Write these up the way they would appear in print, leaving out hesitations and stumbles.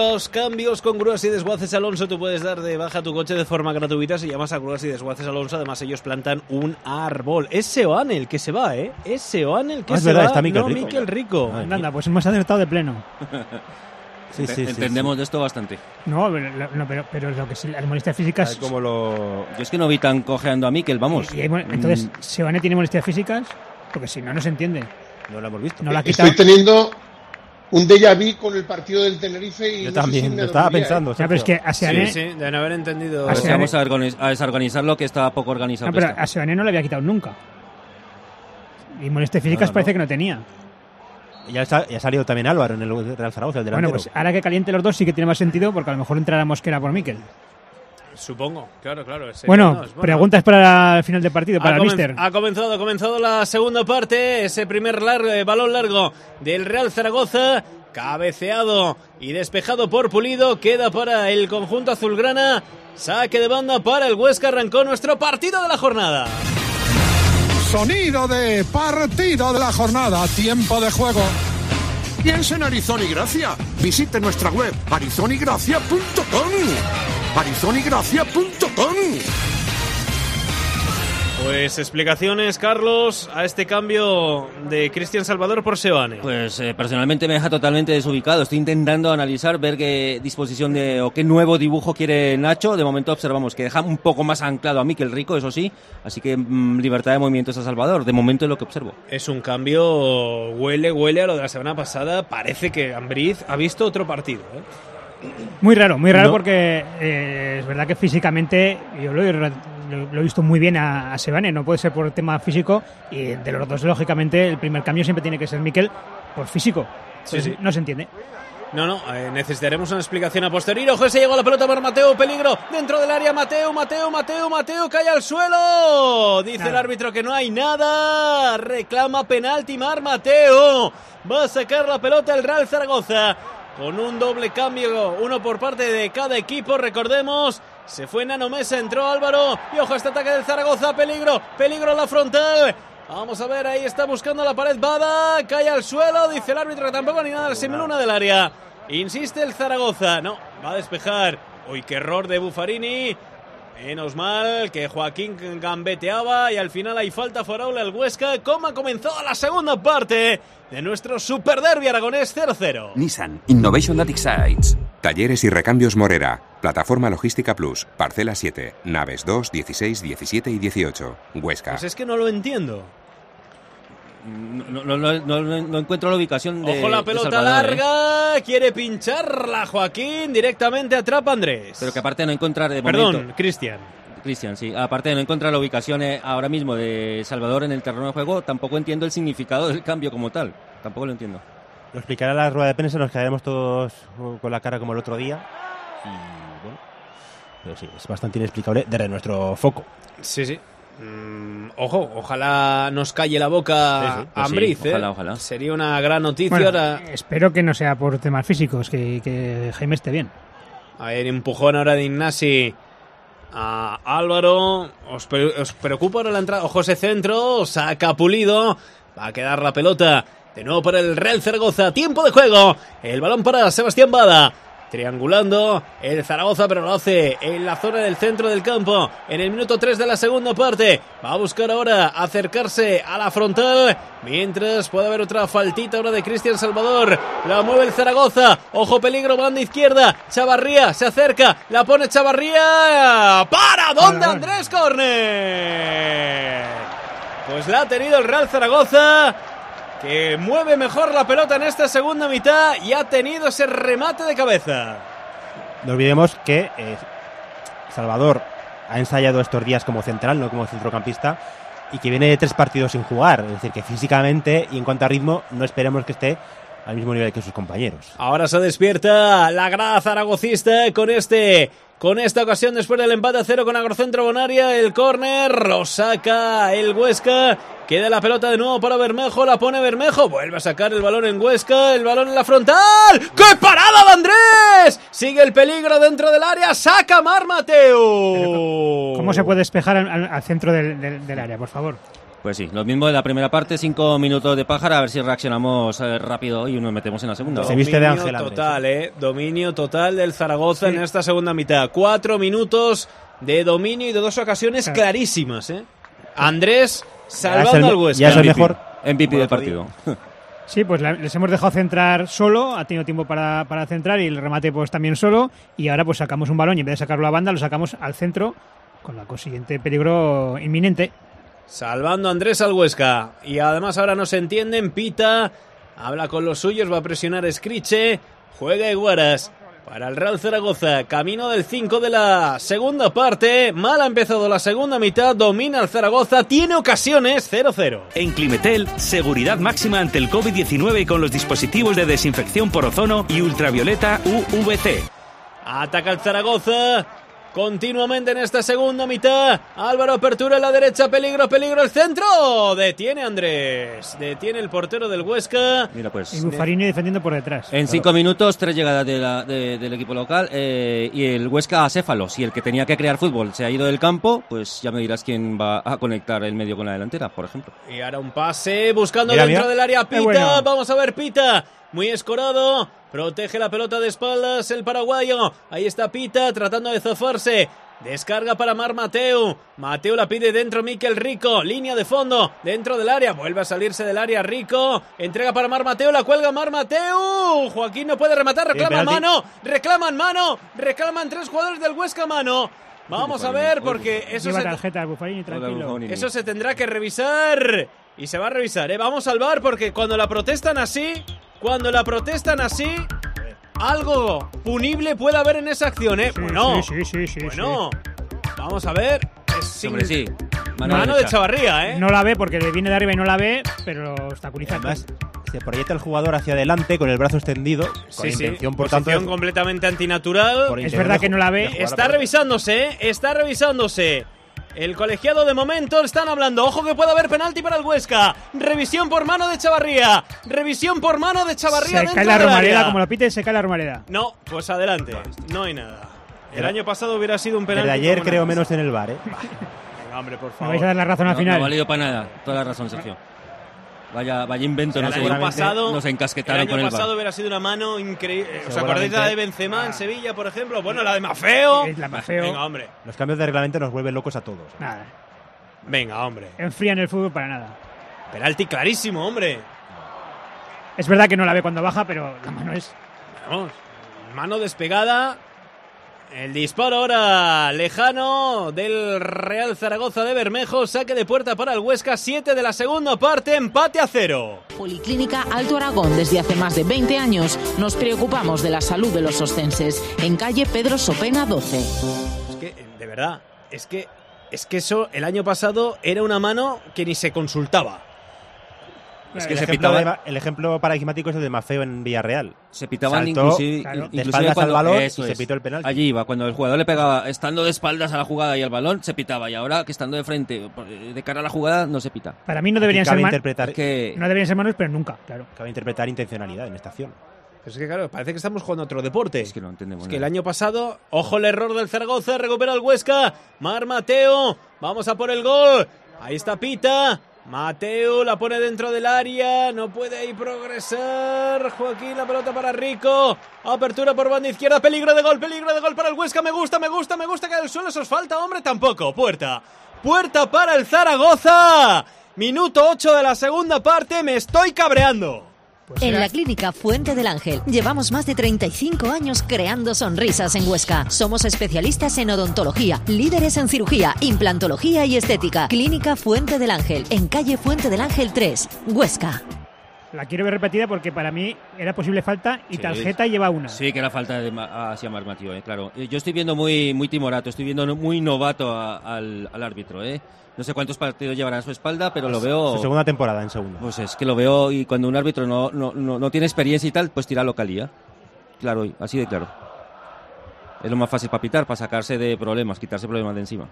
Los cambios con Grúas y Desguaces Alonso. Tú puedes dar de baja tu coche de forma gratuita si llamas a Grúas y Desguaces Alonso. Además, ellos plantan un árbol. Es Seoane el que se va, ¿eh? Es Seoane el que se verdad, va. está Miquel no, Rico. Miquel Rico. Anda, pues hemos acertado de pleno. Sí, entendemos de esto bastante. No, pero lo que sí, las molestias físicas... Yo es que no vi tan cojeando a Miquel, vamos. Entonces, ¿Seoane tiene molestias físicas? Porque si no, no se entiende. No lo hemos visto. No la ha quitado. Estoy teniendo un déjà vu con el partido del Tenerife y yo no también, sé si me lo estaba dormiría, pensando. Ya, pero es que a Seoane... Sí, deben haber entendido. A ver si vamos a desorganizar lo que está poco organizado. No, pero a Seoane no le había quitado nunca. Y molestias físicas parece que no tenía. Ya ha salido también Álvaro en el Real Zaragoza, el delantero. Bueno, pues ahora que caliente los dos sí que tiene más sentido, porque a lo mejor entrará Mosquera por Miquel. Supongo, claro. Bueno, preguntas para el final del partido, para el míster. Ha comenzado la segunda parte, ese primer balón largo del Real Zaragoza, cabeceado y despejado por Pulido, queda para el conjunto azulgrana, saque de banda para el Huesca, arrancó nuestro partido de la jornada. Sonido de partido de la jornada, tiempo de juego. Piensa en Arizona y Gracia. Visite nuestra web arizonigracia.com. arizonigracia.com. Pues explicaciones, Carlos, a este cambio de Cristian Salvador por Seoane. Pues personalmente me deja totalmente desubicado. Estoy intentando analizar, ver qué disposición o qué nuevo dibujo quiere Nacho. De momento observamos que deja un poco más anclado a Miquel Rico, eso sí. Así que libertad de movimientos a Salvador. De momento es lo que observo. Es un cambio, huele a lo de la semana pasada. Parece que Ambriz ha visto otro partido, ¿eh? Muy raro, porque es verdad que físicamente yo lo he visto muy bien a Seoane, no puede ser por tema físico, y de los dos, lógicamente, el primer cambio siempre tiene que ser Miquel por físico. Pues sí. No se entiende. No, necesitaremos una explicación a posteriori. Ojo, se llegó la pelota por Mateo, peligro dentro del área. Mateo, cae al suelo. Dice el árbitro que no hay nada. Reclama penalti Mar Mateo. Va a sacar la pelota el Real Zaragoza con un doble cambio, uno por parte de cada equipo. Recordemos, se fue Nano Mesa, entró Álvaro. Y ojo, este ataque del Zaragoza, peligro en la frontal. Vamos a ver, ahí está buscando la pared Bada, cae al suelo, dice el árbitro que tampoco ni nada, simuluna del área. Insiste el Zaragoza, no, va a despejar. Uy, qué error de Buffarini. Menos mal que Joaquín gambeteaba y al final hay falta favorable al Huesca. ¿Cómo ha comenzado la segunda parte de nuestro Super Derby aragonés 0-0? Nissan Innovation That Excites. Talleres y recambios Morera. Plataforma Logística Plus. Parcela 7. Naves 2, 16, 17 y 18. Huesca. Pues es que no lo entiendo. No encuentro la ubicación de... Ojo, la pelota larga, quiere pincharla Joaquín, directamente atrapa Andrés. Pero que aparte de no encontrar de momento... Perdón, Cristian, sí. Aparte de no encontrar la ubicación ahora mismo de Salvador en el terreno de juego, tampoco entiendo el significado del cambio como tal. Tampoco lo entiendo. Lo explicará la rueda de prensa, nos quedaremos todos con la cara como el otro día. Y bueno, pero sí, es bastante inexplicable desde nuestro foco. Sí. Ojo, ojalá nos calle la boca Ambriz, sí, ojalá. Sería una gran noticia. Bueno, ahora... Espero que no sea por temas físicos, que Jaime esté bien. A ver, empujón ahora de Ignasi a Álvaro. ¿Os preocupa ahora la entrada? Ojo, ese centro, saca Pulido. Va a quedar la pelota de nuevo para el Real Zaragoza. Tiempo de juego. El balón para Sebastián Bada. Triangulando el Zaragoza, pero lo hace en la zona del centro del campo. En el minuto 3 de la segunda parte. Va a buscar ahora acercarse a la frontal. Mientras puede haber otra faltita ahora de Cristian Salvador. La mueve el Zaragoza. Ojo, peligro, banda izquierda. Chavarría se acerca. La pone Chavarría. ¿Para dónde, Andrés? Córner. Pues la ha tenido el Real Zaragoza, que mueve mejor la pelota en esta segunda mitad y ha tenido ese remate de cabeza. No olvidemos que Salvador ha ensayado estos días como central, no como centrocampista, y que viene de 3 partidos sin jugar. Es decir, que físicamente y en cuanto a ritmo no esperemos que esté al mismo nivel que sus compañeros. Ahora se despierta la grada zaragocista con esta ocasión después del empate a 0 con Agrocentro Bonaria. El córner lo saca el Huesca. Queda la pelota de nuevo para Bermejo. La pone Bermejo. Vuelve a sacar el balón en Huesca. El balón en la frontal. ¡Qué parada de Andrés! Sigue el peligro dentro del área. Saca Mar Mateo. ¿Cómo se puede despejar al centro del área, por favor? Pues sí, lo mismo de la primera parte, 5 minutos de pájara, a ver si reaccionamos rápido y nos metemos en la segunda. Se viste de Ángel total, dominio total del Zaragoza en esta segunda mitad. 4 minutos de dominio y de 2 ocasiones clarísimas, Andrés salvando al Huesca. Ya es el mejor MVP del partido. Sí, pues les hemos dejado centrar solo, ha tenido tiempo para centrar y el remate pues también solo, y ahora pues sacamos un balón y en vez de sacarlo a la banda lo sacamos al centro con la consiguiente peligro inminente. Salvando a Andrés al Huesca. Y además ahora no se entienden. Pita habla con los suyos. Va a presionar Escriche. Juega Iguaras para el Real Zaragoza. Camino del 5 de la segunda parte. Mal ha empezado la segunda mitad. Domina el Zaragoza. Tiene ocasiones. 0-0. En Climetel, seguridad máxima ante el COVID-19 con los dispositivos de desinfección por ozono y ultravioleta UVC. Ataca el Zaragoza. Continuamente en esta segunda mitad. Álvaro Apertura en la derecha. Peligro, peligro. El centro. Detiene Andrés. Detiene el portero del Huesca. Mira pues. Y Buffarini defendiendo por detrás. En 5 minutos, 3 llegadas del equipo local y el Huesca acéfalos. Y el que tenía que crear fútbol se ha ido del campo, pues ya me dirás quién va a conectar el medio con la delantera, por ejemplo. Y ahora un pase buscando dentro del área. Pita. Bueno. Vamos a ver Pita. Muy escorado. Protege la pelota de espaldas el paraguayo. Ahí está Pita tratando de zafarse. Descarga para Mar Mateu. Mateu la pide dentro Mikel Rico. Línea de fondo dentro del área. Vuelve a salirse del área Rico. Entrega para Mar Mateu. La cuelga Mar Mateu. Joaquín no puede rematar. Reclama mano. Reclaman mano. Reclaman 3 jugadores del Huesca mano. Vamos a ver porque eso lleva tarjeta Buffarini, tranquilo. Eso se tendrá que revisar. Y se va a revisar, Vamos al VAR porque cuando la protestan así, algo punible puede haber en esa acción, Sí, Bueno, sí. bueno, vamos a ver. Hombre, sí. Mano de Chavarría, No la ve porque le viene de arriba y no la ve, pero obstaculiza. Además, se proyecta el jugador hacia adelante con el brazo extendido, con intención, por tanto, completamente antinatural. Es verdad que no la ve. Está revisándose, El colegiado de momento están hablando. Ojo que puede haber penalti para el Huesca. Revisión por mano de Chavarría. Se cae la Romareda, como lo pite, se cae la Romareda. No, pues adelante. No hay nada. El año pasado hubiera sido un penalti. Desde ayer creo menos en el VAR, Venga, hombre, por Me favor. vais a dar la razón al final. No ha valido para nada. Toda la razón, Sergio. Vaya invento. El año pasado nos encasquetaron con el el VAR. pasado hubiera sido una mano increíble. ¿Os acordáis de la de Benzema en Sevilla, por ejemplo? Bueno, la de Maffeo. Es la Maffeo. Venga, hombre. Los cambios de reglamento nos vuelven locos a todos. Nada. Venga, hombre. Enfrían el fútbol para nada. Penalti clarísimo, hombre. Es verdad que no la ve cuando baja, pero la mano es... Vamos. Mano despegada. El disparo ahora lejano del Real Zaragoza de Bermejo. Saque de puerta para el Huesca. 7 de la segunda parte. Empate a 0. Policlínica Alto Aragón. Desde hace más de 20 años nos preocupamos de la salud de los oscenses. En calle Pedro Sopena 12. Es que, de verdad, es que eso el año pasado era una mano que ni se consultaba. Es que el, se ejemplo pitaba, el ejemplo paradigmático es el de Maffeo en Villarreal. se pitaban Saltó inclusive, claro, de espaldas al balón y se pitó el penalti. Allí iba, cuando el jugador le pegaba estando de espaldas a la jugada y al balón, se pitaba. Y ahora que estando de frente, de cara a la jugada, no se pita. Para mí no deberían ser Cabe manos. interpretar, Que No deberían ser manos, pero nunca, claro. cabe interpretar intencionalidad en esta acción. Pero es que claro, parece que estamos jugando otro deporte. es que no entendemos Es que el nada. año pasado, ojo el error del Zaragoza, recupera el Huesca, Mar Mateo, vamos a por el gol, ahí está Pita, Mateo la pone dentro del área, no puede ahí progresar, Joaquín la pelota para Rico, apertura por banda izquierda, peligro de gol para el Huesca, me gusta que el suelo, eso os falta, hombre, tampoco, puerta para el Zaragoza, minuto 8 de la segunda parte, me estoy cabreando. En la Clínica Fuente del Ángel llevamos más de 35 años creando sonrisas en Huesca. Somos especialistas en odontología, líderes en cirugía, implantología y estética. Clínica Fuente del Ángel, en calle Fuente del Ángel 3, Huesca. La quiero ver repetida porque para mí era posible falta y Sí, tarjeta lleva una. Sí, que era falta hacia Mar Mateo, claro. Yo estoy viendo muy timorato, estoy viendo muy novato al árbitro, No sé cuántos partidos llevará a su espalda, pero lo veo... Su segunda temporada en segunda. Pues es que lo veo, y cuando un árbitro no tiene experiencia y tal, pues tira localía. Claro, así de claro. Es lo más fácil para pitar, para sacarse de problemas, quitarse problemas de encima.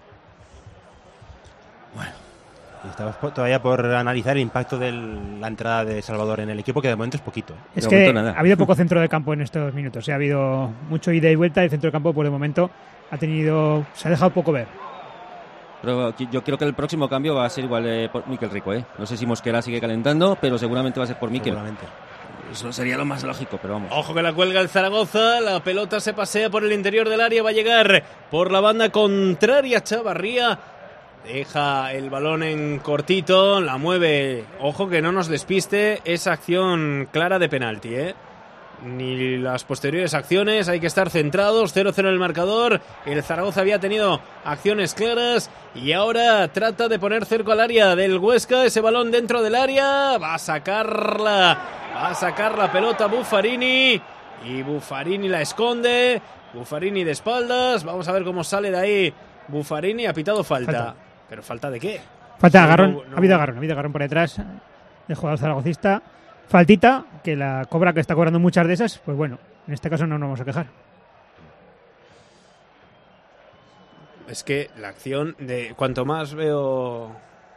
Y estamos todavía por analizar el impacto de la entrada de Salvador en el equipo, que de momento es poquito. Es De que momento nada. ha habido poco centro de campo en estos minutos. Ha habido mucho ida y vuelta. El centro de campo, por el momento, se ha dejado poco ver. Pero yo creo que el próximo cambio va a ser igual por Mikel Rico, ¿eh? No sé si Mosquera sigue calentando, pero seguramente va a ser por Mikel. Eso sería lo más lógico, pero vamos. Ojo que la cuelga el Zaragoza, la pelota se pasea por el interior del área, va a llegar por la banda contraria. Chavarría deja el balón en cortito, la mueve. Ojo que no nos despiste esa acción clara de penalti, ni las posteriores acciones, hay que estar centrados. 0-0 en el marcador. El Zaragoza había tenido acciones claras y ahora trata de poner cerco al área del Huesca. Ese balón dentro del área, va a sacar la pelota Buffarini y Buffarini la esconde. Buffarini de espaldas, vamos a ver cómo sale de ahí Buffarini. Ha pitado falta. ¿Pero falta de qué? Falta de agarrón, ha habido agarrón por detrás del jugador zaragocista. Faltita, que la cobra, que está cobrando muchas de esas, pues bueno, en este caso no nos vamos a quejar. Es que la acción de cuanto más veo...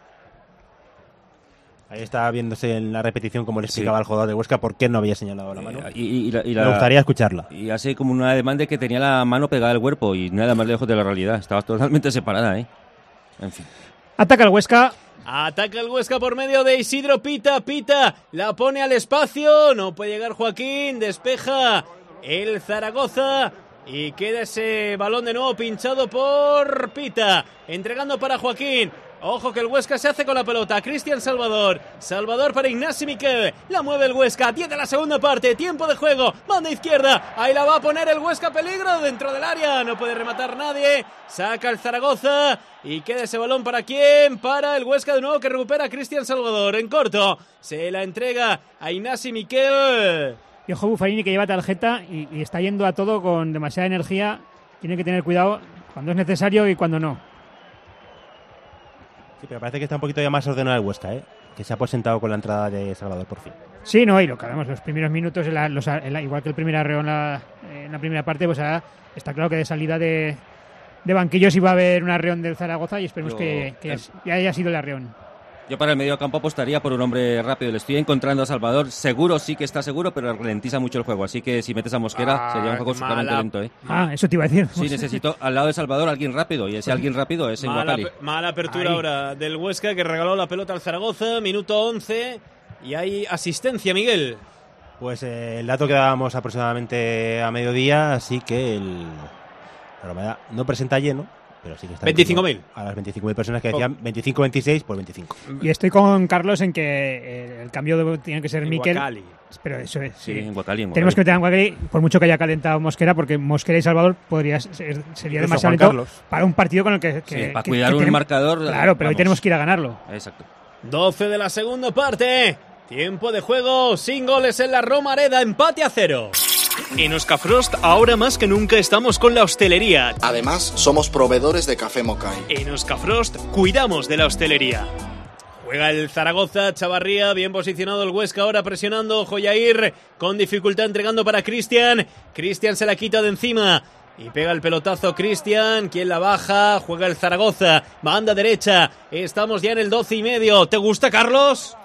Ahí está viéndose en la repetición como le explicaba al jugador de Huesca por qué no había señalado la mano. Me gustaría escucharla. Y hace como una demanda de que tenía la mano pegada al cuerpo y nada más lejos de la realidad. Estaba totalmente separada, En fin. Ataca el Huesca. Ataca el Huesca por medio de Isidro Pita, la pone al espacio, no puede llegar Joaquín, despeja el Zaragoza y queda ese balón de nuevo pinchado por Pita, entregando para Joaquín. Ojo que el Huesca se hace con la pelota. Cristian Salvador para Ignasi Miquel. La mueve el Huesca. 10 de la segunda parte. Tiempo de juego. Banda izquierda. Ahí la va a poner el Huesca. Peligro dentro del área. No puede rematar nadie. Saca el Zaragoza. Y queda ese balón para quién. Para el Huesca de nuevo, que recupera a Cristian Salvador. En corto. Se la entrega a Ignasi Miquel. Y ojo Buffarini, que lleva tarjeta y está yendo a todo con demasiada energía. Tiene que tener cuidado cuando es necesario y cuando no. Sí, pero parece que está un poquito ya más ordenado el Huesca, que se ha presentado con la entrada de Salvador por fin. Sí, no, y lo que hablamos, los primeros minutos, igual que el primer arreo en la primera parte, pues ahora está claro que de salida de banquillos iba a haber un arreón del Zaragoza y esperemos que ya haya sido el arreón. Yo para el medio campo apostaría por un hombre rápido. Le estoy encontrando a Salvador. Seguro, sí que está seguro, pero ralentiza mucho el juego. Así que si metes a Mosquera, sería un juego sumamente lento. Eso te iba a decir. Sí, necesito al lado de Salvador alguien rápido. Y ese alguien rápido es en Guacali. Mala apertura ahora del Huesca, que regaló la pelota al Zaragoza. Minuto 11. Y hay asistencia, Miguel. Pues el dato que dábamos aproximadamente a mediodía. Así que la Romareda no presenta lleno, pero sí que está 25.000. A las 25.000 personas que decían 25-26 por 25. Y estoy con Carlos en que el cambio tiene que ser Miquel. Pero eso es. Sí, en Guacali. Tenemos que meter en Guacali, por mucho que haya calentado Mosquera, porque Mosquera y Salvador sería demasiado lento para un partido con el que para cuidar un marcador. Claro, pero hoy tenemos que ir a ganarlo. Exacto. 12 de la segunda parte. Tiempo de juego, sin goles en la Romareda, empate a 0. En Oscafrost, ahora más que nunca estamos con la hostelería. Además, somos proveedores de café Mokai. En Oscafrost, cuidamos de la hostelería. Juega el Zaragoza, Chavarría, bien posicionado el Huesca, ahora presionando, Joyair, con dificultad entregando para Cristian. Cristian se la quita de encima y pega el pelotazo Cristian, quien la baja, juega el Zaragoza, banda derecha, estamos ya en el 12:30. ¿Te gusta, Carlos?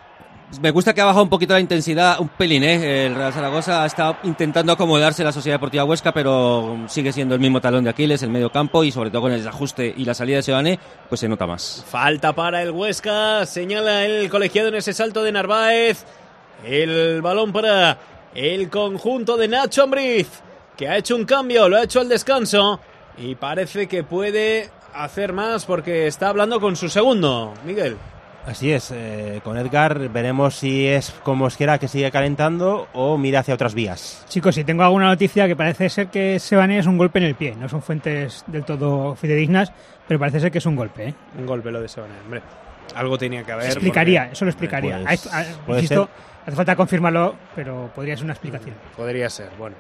Me gusta que ha bajado un poquito la intensidad, un pelín, El Real Zaragoza ha estado intentando acomodarse a la Sociedad Deportiva Huesca, pero sigue siendo el mismo talón de Aquiles, el medio campo, y sobre todo con el desajuste y la salida de Seoane, pues se nota más. Falta para el Huesca, señala el colegiado en ese salto de Narváez. El balón para el conjunto de Nacho Ambriz, que ha hecho un cambio, lo ha hecho al descanso, y parece que puede hacer más porque está hablando con su segundo, Miguel. Así es, con Edgar veremos si es con Mosquera que sigue calentando o mira hacia otras vías. Chicos, si tengo alguna noticia, que parece ser que Seoane es un golpe en el pie, no son fuentes del todo fidedignas, pero parece ser que es un golpe. Un golpe lo de Seoane, hombre. Algo tenía que haber. Eso lo explicaría. Hace falta confirmarlo, pero podría ser una explicación. Podría ser, bueno.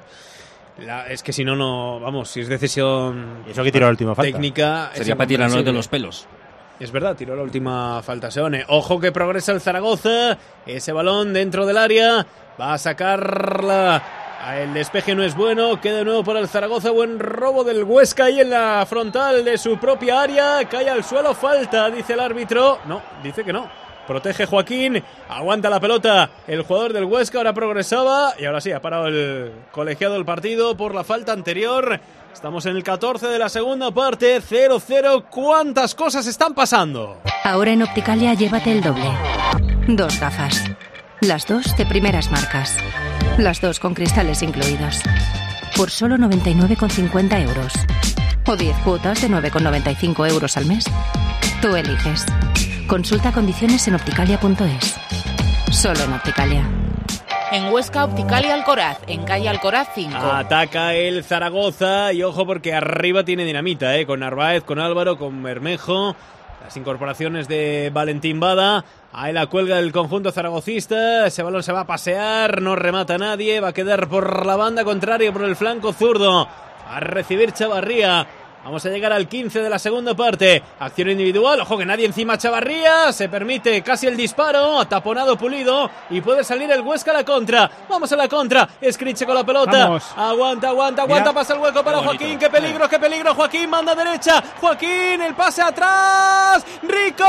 Es que si no, vamos, si es decisión ¿y eso que tiró la última falta? Técnica. Sería para tirarnos de los pelos. Es verdad, tiró la última falta Seoane. Ojo que progresa el Zaragoza. Ese balón dentro del área. Va a sacarla. El despeje no es bueno. Queda de nuevo para el Zaragoza. Buen robo del Huesca ahí en la frontal de su propia área. Cae al suelo. Falta, dice el árbitro. No, dice que no. Protege Joaquín, aguanta la pelota el jugador del Huesca, ahora progresaba y ahora sí, ha parado el colegiado del partido por la falta anterior. Estamos en el 14 de la segunda parte, 0-0. ¿Cuántas cosas están pasando? Ahora en Opticalia llévate el doble. 2 gafas. Las 2 de primeras marcas. Las 2 con cristales incluidos. Por solo 99,50 euros. O 10 cuotas de 9,95 euros al mes. Tú eliges. Consulta condiciones en opticalia.es. Solo en Opticalia. En Huesca, Opticalia Alcoraz, en calle Alcoraz 5. Ataca el Zaragoza y ojo porque arriba tiene dinamita, con Narváez, con Álvaro, con Bermejo. Las incorporaciones de Valentín Bada. Ahí la cuelga del conjunto zaragocista. Ese balón se va a pasear, no remata nadie. Va a quedar por la banda contraria, por el flanco zurdo. A recibir Chavarría. Vamos a llegar al 15 de la segunda parte. Acción individual. Ojo que nadie encima a Chavarría. Se permite casi el disparo. Taponado Pulido. Y puede salir el Huesca a la contra. Vamos a la contra. Escriche con la pelota. Vamos. Aguanta. Mira. Pasa el hueco para Joaquín. Qué peligro. Joaquín manda derecha. Joaquín, el pase atrás. Rico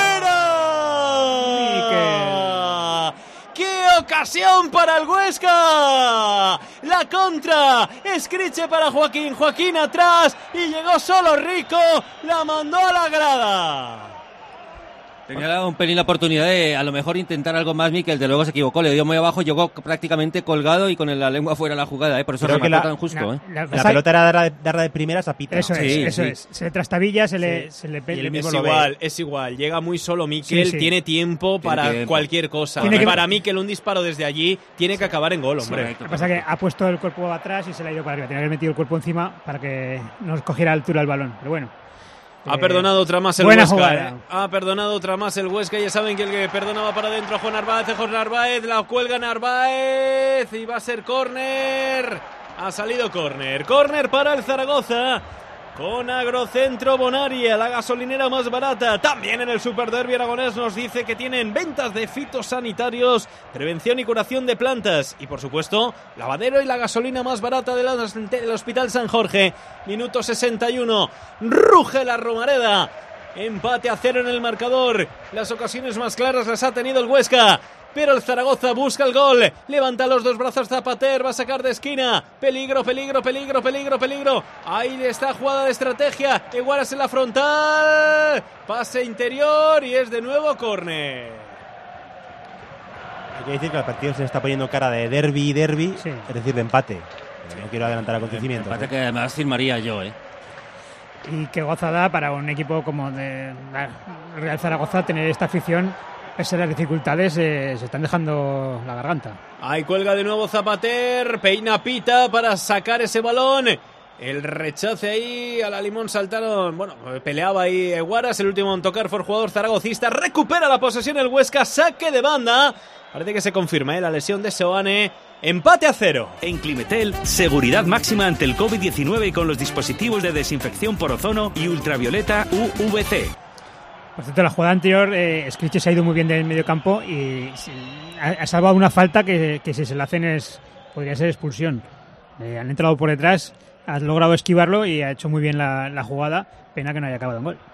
fuera. ¡Qué ocasión para el Huesca! La contra, Escriche para Joaquín atrás y llegó solo Rico, la mandó a la grada. Tenía un pelín la oportunidad de a lo mejor intentar algo más, Mikel, de luego se equivocó, le dio muy abajo, llegó prácticamente colgado y con la lengua fuera la jugada, por eso remató tan justo. La pelota era darla de primeras a Pita. Eso es. Se trastabilla, se le es igual, llega muy solo Mikel, tiene tiempo para cualquier cosa. Para Mikel un disparo desde allí tiene que acabar en gol, hombre. Lo que pasa es que ha puesto el cuerpo atrás y se le ha ido para arriba, tenía que haber metido el cuerpo encima para que nos cogiera altura el balón, pero bueno. Ha perdonado otra más el Huesca. Ha perdonado otra más el Huesca. Ya saben que el que perdonaba para adentro Juan Narváez. La cuelga Narváez. Y va a ser córner. Ha salido córner. Córner para el Zaragoza. Con Agrocentro Bonaria, la gasolinera más barata. También en el Superderbi aragonés nos dice que tienen ventas de fitosanitarios, prevención y curación de plantas. Y por supuesto, lavadero y la gasolina más barata del Hospital San Jorge. Minuto 61. Ruge la Romareda. Empate a 0 en el marcador. Las ocasiones más claras las ha tenido el Huesca. Pero el Zaragoza busca el gol. Levanta los 2 brazos Zapater. Va a sacar de esquina. Peligro. Ahí está jugada de estrategia. Eguaras en la frontal. Pase interior y es de nuevo córner. Hay que decir que el partido se está poniendo cara de derbi, sí. Es decir, de empate. No quiero adelantar acontecimientos. Empate que además firmaría yo, Y qué gozada para un equipo como de Real Zaragoza tener esta afición. Pese a las dificultades, se están dejando la garganta. Ahí cuelga de nuevo Zapater, peina Pita para sacar ese balón. El rechace ahí, a la limón saltaron, peleaba ahí Eguaras, el último en tocar fue el jugador zaragocista. Recupera la posesión el Huesca, saque de banda. Parece que se confirma la lesión de Seoane. Empate a 0. En Climetel, seguridad máxima ante el COVID-19 con los dispositivos de desinfección por ozono y ultravioleta UVC. Por cierto, la jugada anterior, Escriche se ha ido muy bien del medio campo y ha salvado una falta que si se la hacen podría ser expulsión. Han entrado por detrás, ha logrado esquivarlo y ha hecho muy bien la jugada. Pena que no haya acabado en gol.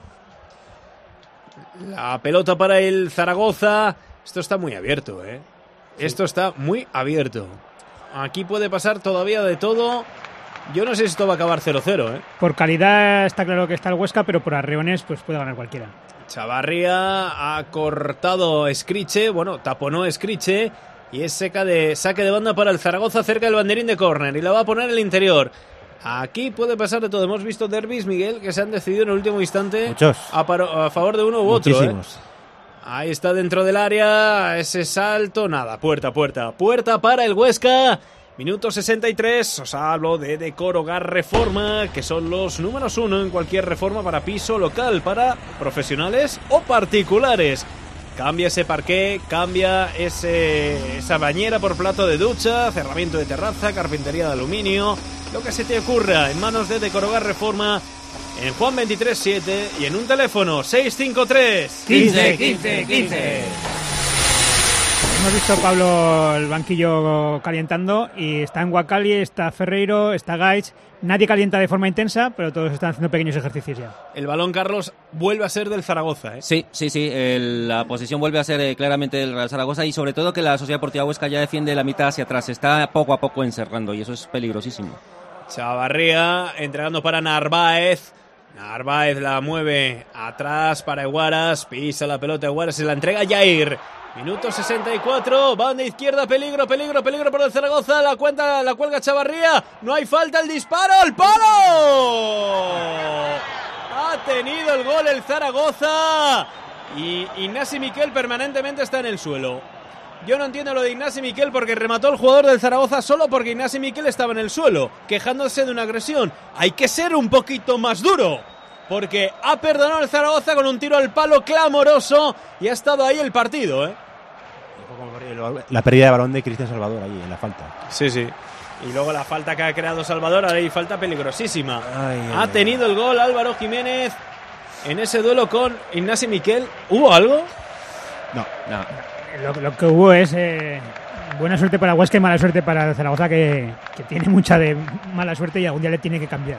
La pelota para el Zaragoza. Esto está muy abierto, Sí. Esto está muy abierto. Aquí puede pasar todavía de todo. Yo no sé si esto va a acabar 0-0, Por calidad está claro que está el Huesca, pero por arreones pues puede ganar cualquiera. Chavarría ha cortado Escriche, taponó Escriche y es saque de banda para el Zaragoza cerca del banderín de córner y la va a poner en el interior. Aquí puede pasar de todo. Hemos visto derbis, Miguel, que se han decidido en el último instante. Muchos. A favor de uno u otro. Muchísimos. Ahí está dentro del área, ese salto, nada, puerta para el Huesca. Minuto 63, os hablo de Decor Hogar Reforma, que son los números 1 en cualquier reforma para piso local, para profesionales o particulares. Cambia ese parqué, cambia esa bañera por plato de ducha, cerramiento de terraza, carpintería de aluminio, lo que se te ocurra, en manos de Decor Hogar Reforma, en Juan 23-7 y en un teléfono 653 15 15 15. Hemos visto, Pablo, el banquillo calentando y está en Guacali, está Ferreiro, está Gaich. Nadie calienta de forma intensa, pero todos están haciendo pequeños ejercicios ya. El balón, Carlos, vuelve a ser del Zaragoza, ¿eh? Sí. La posición vuelve a ser claramente del Real Zaragoza y sobre todo que la Sociedad Deportiva Huesca ya defiende la mitad hacia atrás. Está poco a poco encerrando y eso es peligrosísimo. Chavarría entregando para Narváez. Narváez la mueve atrás para Eguaras. Pisa la pelota Eguaras, se la entrega Jair. Minuto 64, banda izquierda, peligro por el Zaragoza, la cuelga Chavarría, no hay falta, el disparo, ¡al palo! Ha tenido el gol el Zaragoza y Ignasi Miquel permanentemente está en el suelo. Yo no entiendo lo de Ignasi Miquel porque remató el jugador del Zaragoza solo porque Ignasi Miquel estaba en el suelo, quejándose de una agresión. Hay que ser un poquito más duro, porque ha perdonado el Zaragoza con un tiro al palo clamoroso y ha estado ahí el partido, ¿eh? La pérdida de balón de Cristian Salvador ahí en la falta. Sí. Y luego la falta que ha creado Salvador, ahora hay falta peligrosísima. Ha tenido el gol Álvaro Jiménez en ese duelo con Ignasi Miquel. ¿Hubo algo? No. Lo que hubo es buena suerte para Huesca y mala suerte para Zaragoza, que tiene mucha de mala suerte y algún día le tiene que cambiar.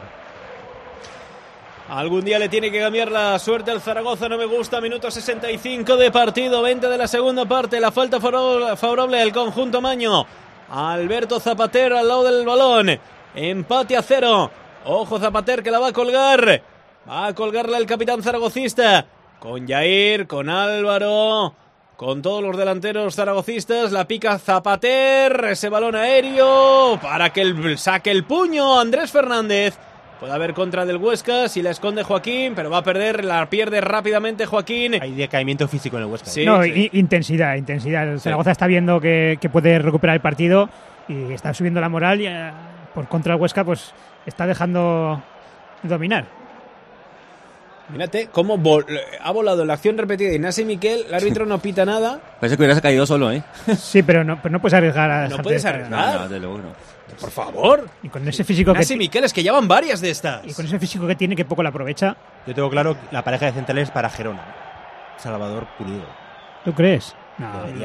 Algún día le tiene que cambiar la suerte al Zaragoza, no me gusta. Minuto 65 de partido, 20 de la segunda parte. La falta favorable del conjunto maño. Alberto Zapater al lado del balón. Empate a 0. Ojo Zapater que la va a colgar. Va a colgarla el capitán zaragocista. Con Jair, con Álvaro, con todos los delanteros zaragocistas. La pica Zapater. Ese balón aéreo para que saque el puño Andrés Fernández. Puede haber contra del Huesca si la esconde Joaquín, pero va a perder, la pierde rápidamente Joaquín. Hay decaimiento físico en el Huesca. Sí. Intensidad. El Zaragoza está viendo que puede recuperar el partido y está subiendo la moral y por contra el Huesca pues está dejando dominar. Mírate cómo ha volado la acción repetida de Ignasi Miquel, el árbitro no pita nada. Parece que hubiera caído solo, ¿eh? Sí, pero no puedes arriesgar. No puedes arriesgar. No, de luego no. Por favor. Y con ese físico Ignasi Miquel, es que ya van varias de estas. Y con ese físico que tiene, que poco la aprovecha. Yo tengo claro que la pareja de centrales para Gerona. Salvador Pulido. ¿Tú crees? No.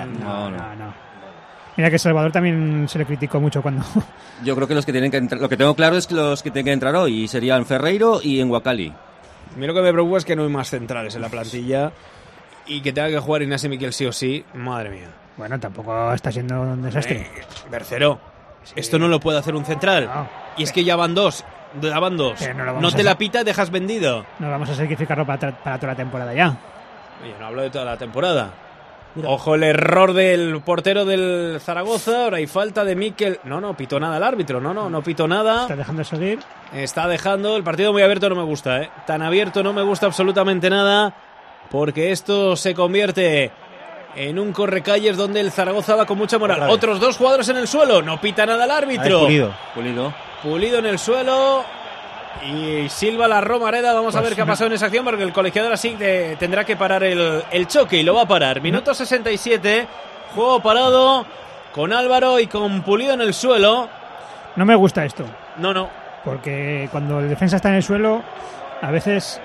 Mira que Salvador también se le criticó mucho cuando... Yo creo que los que tienen que entrar, lo que tengo claro es que los que tienen que entrar hoy serían Ferreiro y Enguacali. A mí lo que me preocupa es que no hay más centrales en la plantilla y que tenga que jugar Ignasi Miquel sí o sí. Madre mía. Bueno, tampoco está siendo un desastre. Bercero, esto no lo puede hacer un central. No. Y es que ya van dos. No te la pita, dejas vendido. No vamos a sacrificarlo para toda la temporada ya. Oye, no hablo de toda la temporada. Mira. Ojo el error del portero del Zaragoza. Ahora hay falta de Miquel. No pitó nada el árbitro. No pitó nada. Está dejando seguir. Está dejando. El partido muy abierto no me gusta, ¿eh? Tan abierto no me gusta absolutamente nada. Porque esto se convierte en un correcalles donde el Zaragoza va con mucha moral. Otros dos jugadores en el suelo. No pita nada el árbitro. Pulido en el suelo. Y silba la Romareda. Vamos a ver qué ha pasado en esa acción, porque el colegiador así tendrá que parar el choque y lo va a parar. Minuto 67, juego parado con Álvaro y con Pulido en el suelo. No me gusta esto. No. Porque cuando el defensa está en el suelo, a veces...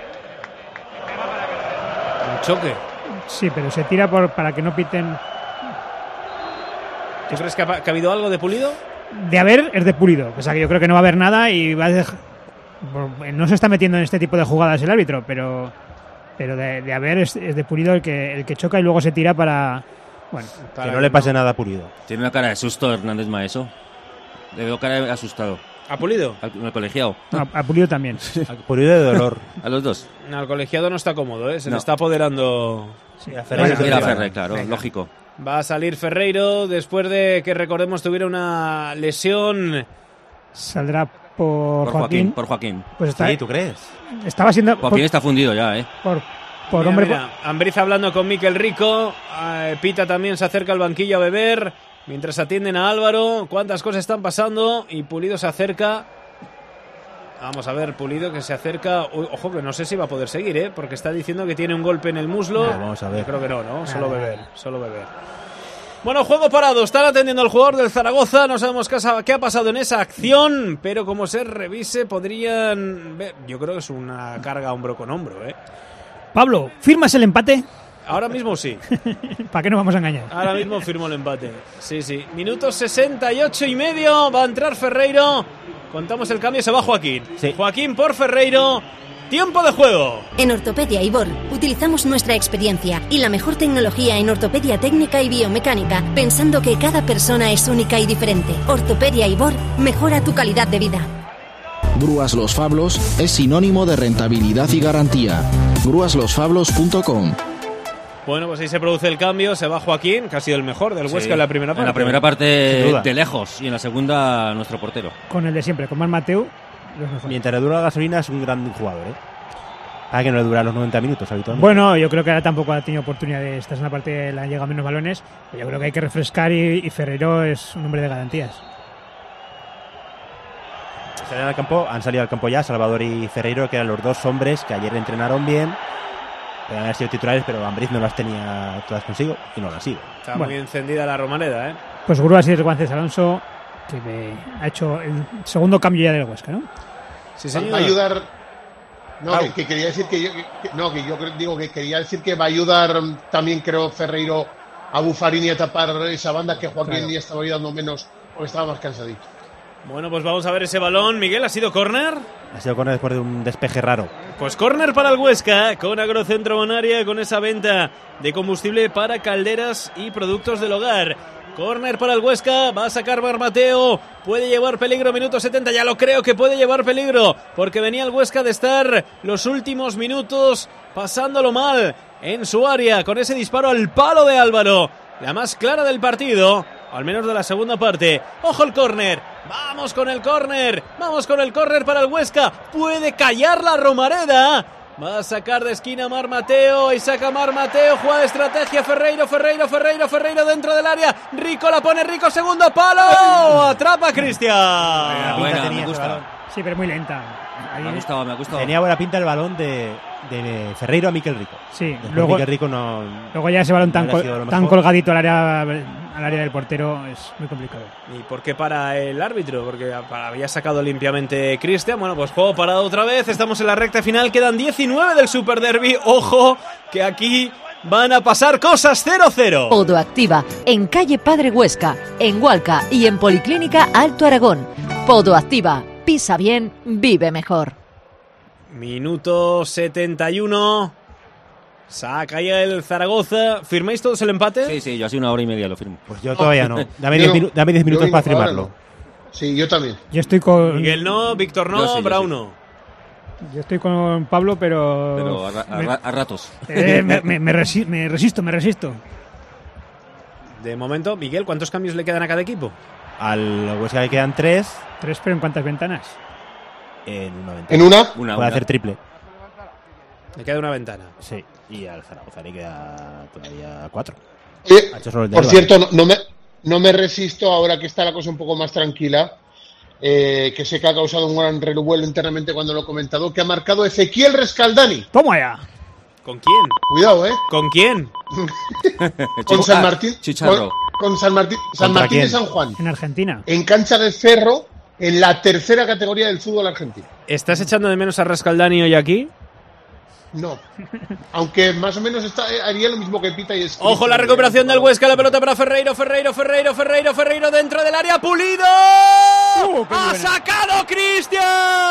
Un choque. Sí, pero se tira para que no piten... ¿Tú crees que ha habido algo de Pulido? De haber es de Pulido. O sea, que yo creo que no va a haber nada y va a dejar... No se está metiendo en este tipo de jugadas el árbitro, pero de haber es de Pulido el que choca y luego se tira para... Bueno, que no le pase nada a Pulido. Tiene una cara de susto Hernández Maeso. Le veo cara de asustado. ¿A Pulido? Al colegiado. No, a Pulido también. A Pulido de dolor. A los dos. No, al colegiado no está cómodo, ¿eh? Se le está apoderando... Sí, a Ferreiro. Claro, venga. Lógico. Va a salir Ferreiro después de que, recordemos, tuviera una lesión. Saldrá por Joaquín. Por Joaquín. Pues está, ¿sí, tú crees? Estaba siendo... Joaquín está fundido ya, ¿eh? Por hombre... Mira, Ambriz hablando con Miquel Rico. Pita también se acerca al banquillo a beber. Mientras atienden a Álvaro. Cuántas cosas están pasando. Y Pulido se acerca. Vamos a ver, Pulido que se acerca. Uy, ojo, que no sé si va a poder seguir, ¿eh? Porque está diciendo que tiene un golpe en el muslo. Vamos a ver. Yo creo que no. Solo beber. Bueno, juego parado. Están atendiendo al jugador del Zaragoza. No sabemos qué ha pasado en esa acción. Pero como se revise, podrían ver. Yo creo que es una carga hombro con hombro, ¿eh? Pablo, ¿firmas el empate? Ahora mismo sí. ¿Para qué nos vamos a engañar? Ahora mismo firmo el empate. Sí. Minuto 68 y medio. Va a entrar Ferreiro. Contamos el cambio. Se va Joaquín. Sí. Joaquín por Ferreiro. Tiempo de juego. En Ortopedia Ibor utilizamos nuestra experiencia y la mejor tecnología en ortopedia técnica y biomecánica, pensando que cada persona es única y diferente. Ortopedia Ibor mejora tu calidad de vida. Grúas Los Fablos es sinónimo de rentabilidad y garantía. grúaslosfablos.com. Bueno, pues ahí se produce el cambio. Se va Joaquín, que ha sido el mejor del Huesca en la primera parte. En la primera parte de lejos y en la segunda nuestro portero. Con el de siempre, con Marc Mateu. Mientras le dura la gasolina es un gran jugador, ¿eh? Para que no le dura los 90 minutos habitualmente. Bueno, yo creo que ahora tampoco ha tenido oportunidades. Esta es una parte, le han llegado menos balones. Yo creo que hay que refrescar y Ferreiro es un hombre de garantías. Han salido al campo ya Salvador y Ferreiro, que eran los dos hombres que ayer entrenaron bien. Podrían haber sido titulares, pero Ambriz no las tenía todas consigo y no las ha sido. Está muy encendida la Romareda, ¿eh? Pues Grúas y Guances Alonso, que ha hecho el segundo cambio ya del Huesca, ¿no? Sí, señor. Va a ayudar. No, que quería decir que yo digo que quería decir que va a ayudar también, creo, Ferreiro a Buffarini a tapar esa banda que Joaquín ya estaba ayudando menos porque estaba más cansadito. Bueno, pues vamos a ver ese balón. Miguel, ¿ha sido córner? Ha sido córner después de un despeje raro. Pues córner para el Huesca, con Agrocentro Bonaria, con esa venta de combustible para calderas y productos del hogar. Córner para el Huesca, va a sacar Marc Mateu, puede llevar peligro, minuto 70, ya lo creo que puede llevar peligro, porque venía el Huesca de estar los últimos minutos pasándolo mal en su área, con ese disparo al palo de Álvaro, la más clara del partido, al menos de la segunda parte. ¡Ojo el córner! ¡Vamos con el córner! ¡Vamos con el córner para el Huesca! ¡Puede callar la Romareda! Va a sacar de esquina Marc Mateu y saca Marc Mateu, juega de estrategia, Ferreiro dentro del área, Rico la pone, Rico, segundo palo, atrapa a Cristian. Buena, me gusta. Sí, pero muy lenta. Me ha gustado. Tenía buena pinta el balón de Ferreiro a Miquel Rico. Sí, luego Miquel Rico no. Luego ya ese balón tan colgadito al área del portero es muy complicado. ¿Y por qué para el árbitro? Porque había sacado limpiamente Cristian. Bueno, pues juego parado otra vez. Estamos en la recta final. Quedan 19 del Super Derby. Ojo, que aquí van a pasar cosas. 0-0. Podoactiva, en calle Padre Huesca, en Hualca y en Policlínica Alto Aragón. Podoactiva, pisa bien, vive mejor. Minuto 71. Saca ya el Zaragoza. ¿Firmáis todos el empate? Sí, yo así 1 hora y media lo firmo. Pues yo todavía no. Dame 10 minutos para firmarlo. No. Sí, yo también. Yo estoy con Miguel no, Víctor no, Brau no. Yo estoy con Pablo, pero a ratos. Me resisto. De momento, Miguel, ¿cuántos cambios le quedan a cada equipo? Al Huesca le quedan 3. 3, pero ¿en cuántas ventanas? En una ventana. ¿En una? Puede hacer triple. Le queda una ventana. Sí, y al Zaragoza le queda todavía 4. Por cierto, no me resisto, ahora que está la cosa un poco más tranquila, que sé que ha causado un gran revuelo internamente cuando lo he comentado, que ha marcado Ezequiel Rescaldani. ¡Toma ya! ¿Con quién? Cuidado, ¿Con quién? Con San Martín. Chicharro. Con San Martín de San Juan. En Argentina. En cancha de Ferro, en la tercera categoría del fútbol argentino. ¿Estás echando de menos a Rescaldani hoy aquí? No. Aunque más o menos haría lo mismo que Pita y es. Ojo la recuperación del Huesca, la pelota para Ferreiro dentro del área, Pulido. ¡Ha sacado Cristian!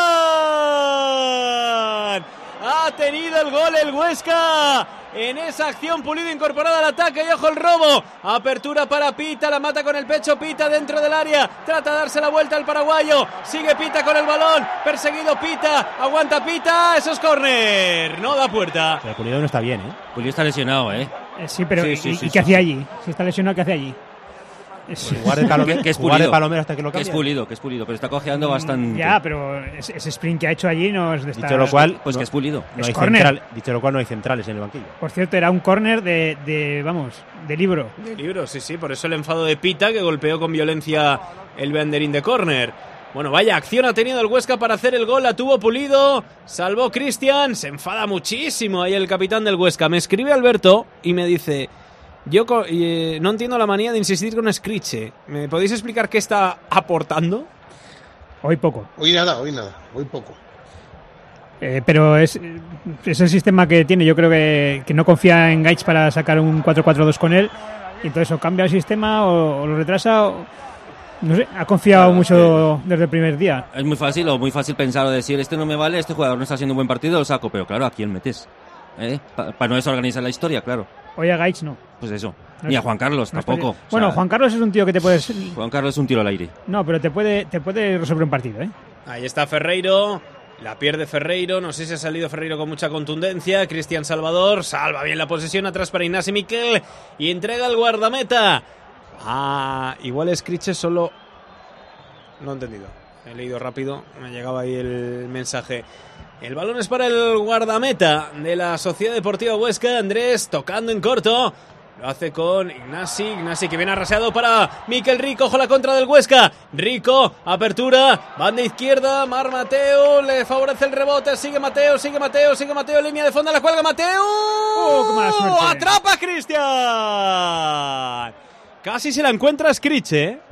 Ha tenido el gol el Huesca. En esa acción, Pulido incorporado al ataque y ojo el robo. Apertura para Pita, la mata con el pecho Pita dentro del área. Trata de darse la vuelta al paraguayo. Sigue Pita con el balón. Perseguido Pita. Aguanta Pita. Eso es córner. No da puerta. Pero Pulido no está bien, ¿eh? Pulido está lesionado, ¿eh? Sí, pero ¿y qué hacía allí? Si está lesionado, ¿qué hace allí? Jugar de Palomero hasta que lo cambie. Que es pulido, pero está cojeando bastante. Ya, pero ese sprint que ha hecho allí no es de estar... Dicho lo cual, pues que es pulido. Dicho lo cual, no hay centrales en el banquillo. Por cierto, era un córner de libro. De libro, sí, por eso el enfado de Pita, que golpeó con violencia el banderín de córner. Bueno, vaya acción ha tenido el Huesca para hacer el gol, la tuvo Pulido, salvó Cristian, se enfada muchísimo ahí el capitán del Huesca. Me escribe Alberto y me dice... Yo no entiendo la manía de insistir con Scriche. ¿Me podéis explicar qué está aportando? Hoy poco. Hoy nada, hoy poco. Pero es el sistema que tiene. Yo creo que no confía en Gaich para sacar un 4-4-2 con él. Y entonces o cambia el sistema o lo retrasa. No sé, ha confiado mucho desde el primer día. Es muy fácil pensar o decir, este no me vale, este jugador no está haciendo un buen partido, lo saco. Pero claro, ¿a quién metes? Para no desorganizar la historia, claro. Oye, a Gaich no. Pues eso. Ni a Juan Carlos tampoco. Bueno, Juan Carlos es un tío que te puedes... Juan Carlos es un tiro al aire. No, pero te puede resolver un partido, ¿eh? Ahí está Ferreiro. La pierde Ferreiro. No sé si ha salido Ferreiro con mucha contundencia. Cristian Salvador salva bien la posesión atrás para Ignasi Miquel. Y entrega al guardameta. Igual es Kriche solo... No he entendido. He leído rápido. Me llegaba ahí el mensaje. El balón es para el guardameta de la Sociedad Deportiva Huesca. Andrés tocando en corto. Lo hace con Ignasi que viene arraseado para Miquel Rico. Ojo la contra del Huesca. Rico, apertura, banda izquierda. Mar Mateo, le favorece el rebote. Sigue Mateo, línea de fondo, la cuelga Mateo. ¡Qué mala suerte! ¡Atrapa Cristian! Casi se la encuentra Skriche, ¿eh?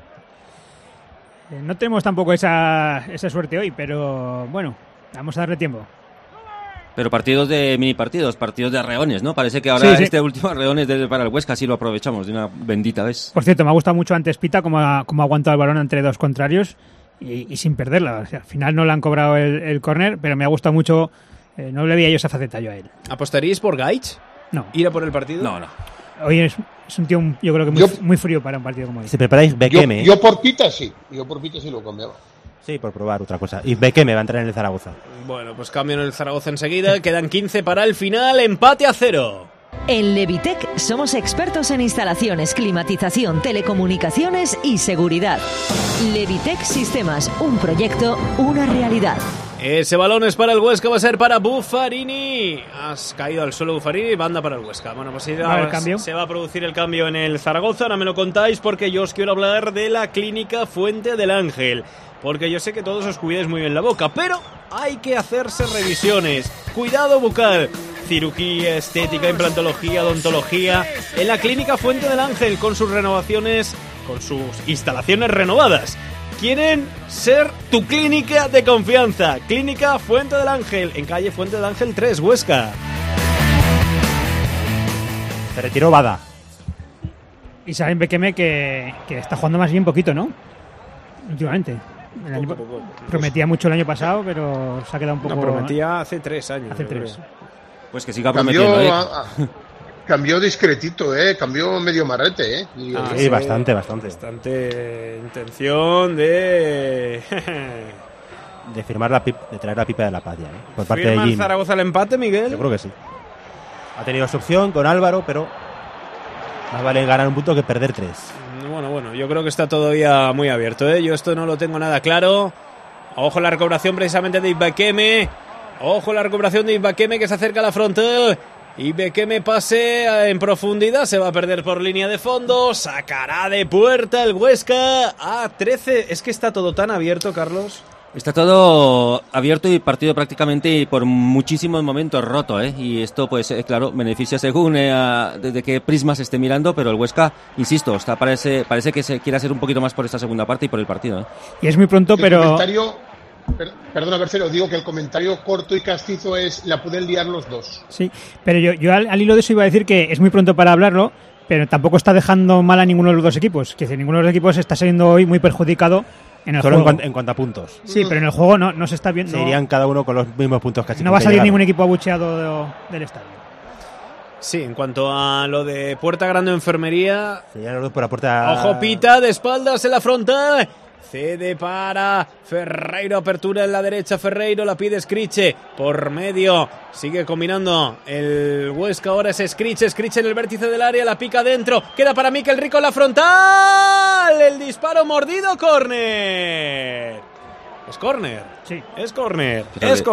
No tenemos tampoco esa suerte hoy, pero bueno, vamos a darle tiempo. Pero partidos de mini partidos de arreones, ¿no? Parece que ahora este último arreón es para el Huesca, así lo aprovechamos de una bendita vez. Por cierto, me ha gustado mucho antes Pita como ha aguantado el balón entre dos contrarios y sin perderla. O sea, al final no le han cobrado el córner, pero me ha gustado mucho. No le veía yo esa faceta yo a él. ¿Apostaríais por Gaich? No. ¿Ir a por el partido? No. Hoy es un tío, yo creo que muy frío para un partido como este. Si preparáis Bekeme. Yo por Pita sí lo cambiaba. Sí, por probar otra cosa. Y Bekeme va a entrar en el Zaragoza. Bueno, pues cambio en el Zaragoza enseguida. Quedan 15 para el final. Empate a 0. En Levitec somos expertos en instalaciones, climatización, telecomunicaciones y seguridad. Levitec Sistemas, un proyecto, una realidad. Ese balón es para el Huesca, va a ser para Buffarini. Has caído al suelo Buffarini, banda para el Huesca. Bueno, pues se va a producir el cambio en el Zaragoza. Ahora me lo contáis porque yo os quiero hablar de la Clínica Fuente del Ángel. Porque yo sé que todos os cuidáis muy bien la boca, pero hay que hacerse revisiones. Cuidado bucal, cirugía, estética, implantología, odontología. En la Clínica Fuente del Ángel, con sus renovaciones, con sus instalaciones renovadas. Quieren ser tu clínica de confianza. Clínica Fuente del Ángel, en calle Fuente del Ángel 3, Huesca. Se retiró Bada. Y saben Bekeme que está jugando más bien poquito, ¿no? Últimamente. Prometía mucho el año pasado, pero se ha quedado un poco... No, prometía hace 3 años. Hace 3. Pues que siga prometiendo. Cambió discretito, cambió medio marrete, Sí, bastante. Bastante intención de firmar de traer la pipa de la paz ya, por parte de ¿Firma Jim. el Zaragoza el empate, Miguel? Yo creo que sí. Ha tenido su opción con Álvaro, pero más vale ganar un punto que perder 3. Bueno, yo creo que está todavía muy abierto, Yo esto no lo tengo nada claro. Ojo la recuperación precisamente de Ibakeme. Ojo la recuperación de Ibakeme que se acerca a la frontal. Ibakeme pase en profundidad. Se va a perder por línea de fondo. Sacará de puerta el Huesca a 13. Es que está todo tan abierto, Carlos. Está todo abierto y partido prácticamente por muchísimos momentos roto, Y esto, pues, claro, beneficia según desde qué prisma se esté mirando, pero el Huesca, insisto, parece que se quiere hacer un poquito más por esta segunda parte y por el partido, Y es muy pronto, pero... Perdona, Bercero, digo que el comentario corto y castizo es la pueden liar los dos. Sí, pero yo al hilo de eso iba a decir que es muy pronto para hablarlo, pero tampoco está dejando mal a ninguno de los dos equipos. Que ninguno de los equipos está saliendo hoy muy perjudicado en el juego. Solo en cuanto a puntos. Sí, pero en el juego no se está viendo. Se irían cada uno con los mismos puntos casi. No va a salir ningún equipo abucheado del estadio. Sí, en cuanto a lo de Puerta Grande o Enfermería... Serían los dos por la puerta... Ojo, Pita, de espaldas en la frontal... Cede para Ferreiro, apertura en la derecha, Ferreiro, la pide Skriche por medio, sigue combinando el Huesca, ahora es Skriche en el vértice del área, la pica dentro, queda para Miquel Rico en la frontal, el disparo mordido, córner. Es córner, sí. Es córner.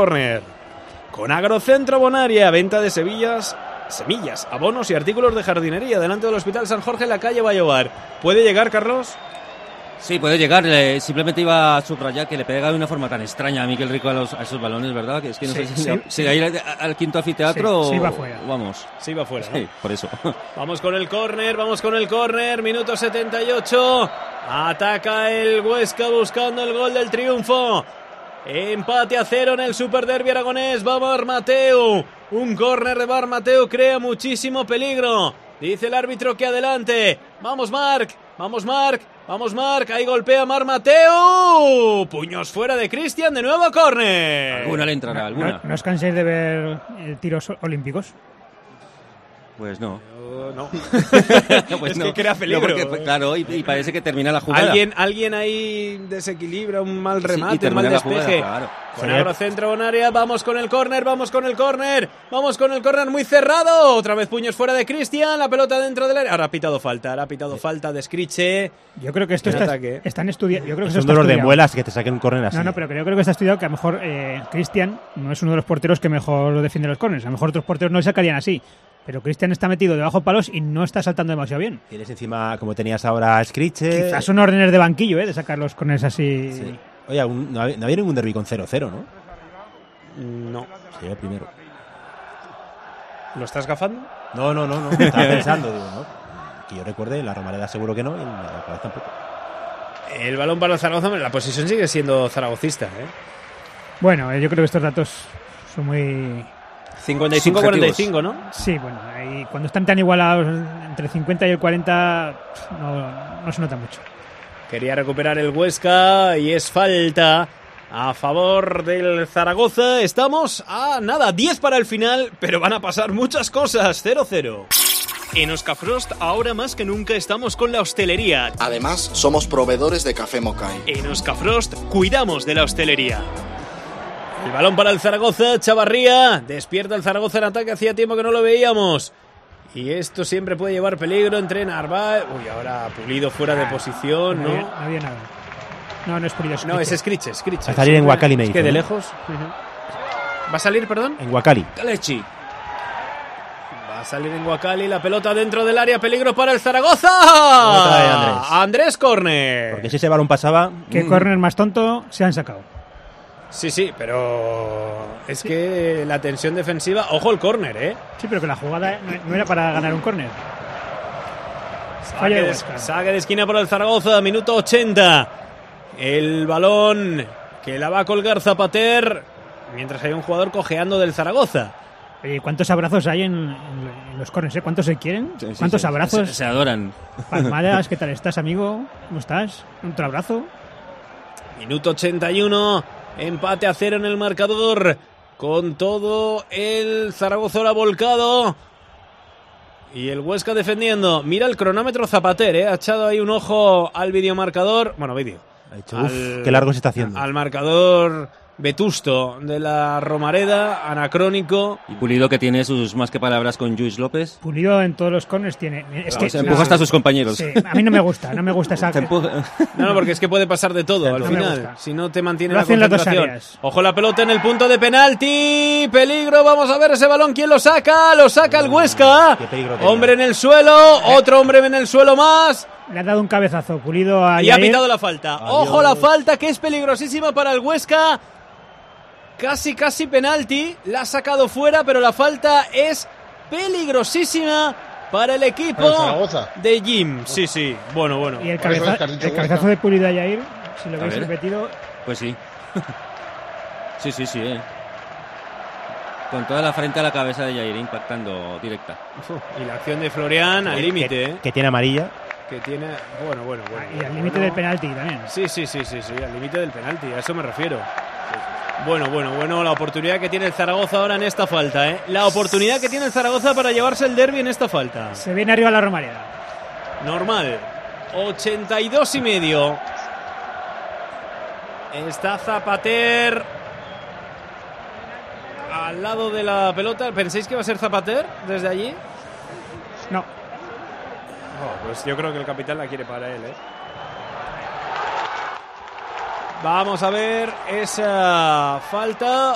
Con Agrocentro Bonaria, venta de semillas, abonos y artículos de jardinería, delante del Hospital San Jorge en la calle Vallovar. ¿Puede llegar, Carlos? Sí, puede llegar. Simplemente iba a subrayar que le pega de una forma tan extraña a Miquel Rico a esos balones, ¿verdad? Que es que no sé si va a ir al quinto anfiteatro o... Sí, va fuera. Vamos. Sí, va fuera, ¿no? Sí, por eso. Vamos con el córner, minuto 78. Ataca el Huesca buscando el gol del triunfo. Empate a 0 en el Super Derby aragonés. Va Marc Mateu. Un córner de Marc Mateu crea muchísimo peligro. Dice el árbitro que adelante. Vamos Marc. Vamos Marc. Vamos Marc. Ahí golpea Marc Mateu. Puños fuera de Cristian. De nuevo córner. Alguna le entrará, alguna. ¿No os cansáis de ver tiros olímpicos? Pues no. No. Pues es no. que crea peligro. No, porque, claro, y parece que termina la jugada. Alguien ahí desequilibra, un mal remate, y un mal termina la despeje. jugada, claro. Con Agrocentro Bonaria, vamos con el córner, vamos con el córner muy cerrado. Otra vez puños fuera de Cristian, la pelota dentro del área. Ahora ha pitado falta de Scriche. Yo creo que esto están estudiando. Yo creo que es un dolor de muelas que te saquen un córner así. No, pero yo creo que está estudiado que a lo mejor Cristian no es uno de los porteros que mejor defiende los córneres. A lo mejor otros porteros no le sacarían así. Pero Cristian está metido debajo de palos y no está saltando demasiado bien. Tienes encima, como tenías ahora, a Scriche. Quizás son órdenes de banquillo, de sacar los córneres así. Sí. Oye, no había ningún derbi con 0-0, ¿no? No. Sería el primero. ¿Lo estás gafando? No. Estaba pensando, digo, ¿no? Que yo recuerde, la Romareda seguro que no, y en la cabeza tampoco. El balón para el Zaragoza, la posición sigue siendo zaragocista, Bueno, yo creo que estos datos son muy... 55-45, ¿no? Sí, bueno, y cuando están tan igualados entre el 50 y el 40 no se nota mucho. Quería recuperar el Huesca y es falta a favor del Zaragoza. Estamos a 10 para el final, pero van a pasar muchas cosas. 0-0. En Oscafrost ahora más que nunca estamos con la hostelería. Además, somos proveedores de café Mokai. En Oscafrost cuidamos de la hostelería. El balón para el Zaragoza, Chavarría. Despierta el Zaragoza en ataque, hacía tiempo que no lo veíamos. Y esto siempre puede llevar peligro entre Narváez. Uy, ahora Pulido fuera de posición, ¿no? No había nada. No es Pulido. No, es Scriche. Va a salir en Huacali, me dice. Es que de lejos. ¿Va a salir, perdón? En Huacali. Calechi. Va a salir en Huacali, la pelota dentro del área, peligro para el Zaragoza. Andrés córner. Porque si ese balón pasaba... ¿Qué córner más tonto se han sacado? Sí, pero es que la tensión defensiva... Ojo el córner, Sí, pero que la jugada no era para ganar un córner. Saque de esquina por el Zaragoza, minuto 80. El balón que la va a colgar Zapater, mientras hay un jugador cojeando del Zaragoza. Oye, ¿cuántos abrazos hay en los córners? ¿Cuántos se quieren? ¿Cuántos abrazos? Se adoran. Palmadas, ¿qué tal estás, amigo? ¿Cómo estás? ¿Otro abrazo? Minuto 81, empate a 0 en el marcador, con todo el Zaragoza ahora volcado. Y el Huesca defendiendo. Mira el cronómetro Zapater, ha echado ahí un ojo al videomarcador. Bueno, vídeo. Ha dicho, qué largo se está haciendo. Al marcador vetusto de la Romareda, anacrónico. Y Pulido, que tiene sus más que palabras con Lluís López. Pulido en todos los corners tiene. Es que se empuja hasta a sus compañeros. Sí, a mí no me gusta esa. No, porque es que puede pasar de todo al final. Si no te mantiene la concentración. Ojo la pelota en el punto de penalti. Peligro, vamos a ver ese balón. ¿Quién lo saca? Lo saca el Huesca. Hombre en el suelo, otro hombre en el suelo más. Le ha dado un cabezazo Pulido a y ha pitado la falta. Adiós. Ojo la falta, que es peligrosísima para el Huesca. Casi penalti. La ha sacado fuera, pero la falta es peligrosísima para el equipo de Jim. Sí. Bueno. Y el cabezazo de Pulido a Yair, si lo veis repetido. Pues sí. Sí. Con toda la frente a la cabeza de Yair, impactando directa. Y la acción de Florian al límite. Que tiene amarilla. Que tiene... Bueno. Y al límite del penalti también. Sí, al límite del penalti, a eso me refiero. Bueno, la oportunidad que tiene el Zaragoza ahora en esta falta, La oportunidad que tiene el Zaragoza para llevarse el derbi en esta falta. Se viene arriba la Romareda. Normal. 82,5. Está Zapater al lado de la pelota. ¿Pensáis que va a ser Zapater desde allí? No. Pues yo creo que el capitán la quiere para él, Vamos a ver esa falta.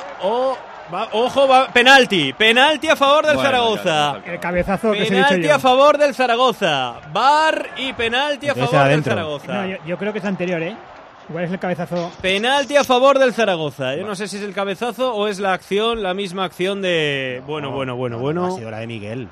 Penalti a favor del Zaragoza. El cabezazo que se ha dicho yo. Penalti a favor del Zaragoza. VAR y penalti a favor del Zaragoza. No, yo creo que es anterior, Igual es el cabezazo. Penalti a favor del Zaragoza. Yo no sé si es el cabezazo o es la acción, la misma acción de... Bueno. Ha sido la de Miguel.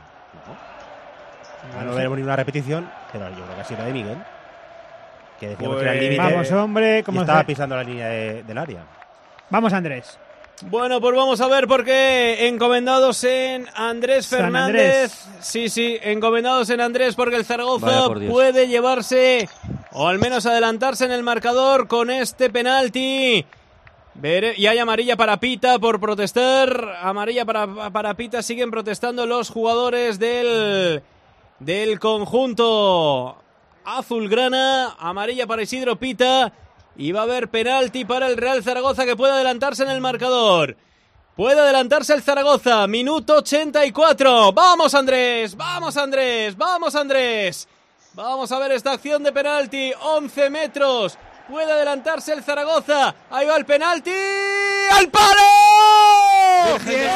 No veremos ninguna repetición, pero yo creo que ha sido la de Miguel. Que decíamos que era el límite. Vamos, hombre. ¿Cómo estaba pisando la línea del área? Vamos, Andrés. Bueno, pues vamos a ver por qué encomendados en Andrés Fernández. Sí, encomendados en Andrés porque el Zaragoza puede llevarse o al menos adelantarse en el marcador con este penalti. Y hay amarilla para Pita por protestar. Amarilla para Pita. Siguen protestando los jugadores del conjunto azulgrana. Amarilla para Isidro Pita. Y va a haber penalti para el Real Zaragoza que puede adelantarse en el marcador. Puede adelantarse el Zaragoza. Minuto 84. ¡Vamos, Andrés! ¡Vamos, Andrés! ¡Vamos, Andrés! Vamos a ver esta acción de penalti. 11 metros. Puede adelantarse el Zaragoza. Ahí va el penalti. ¡Al palo!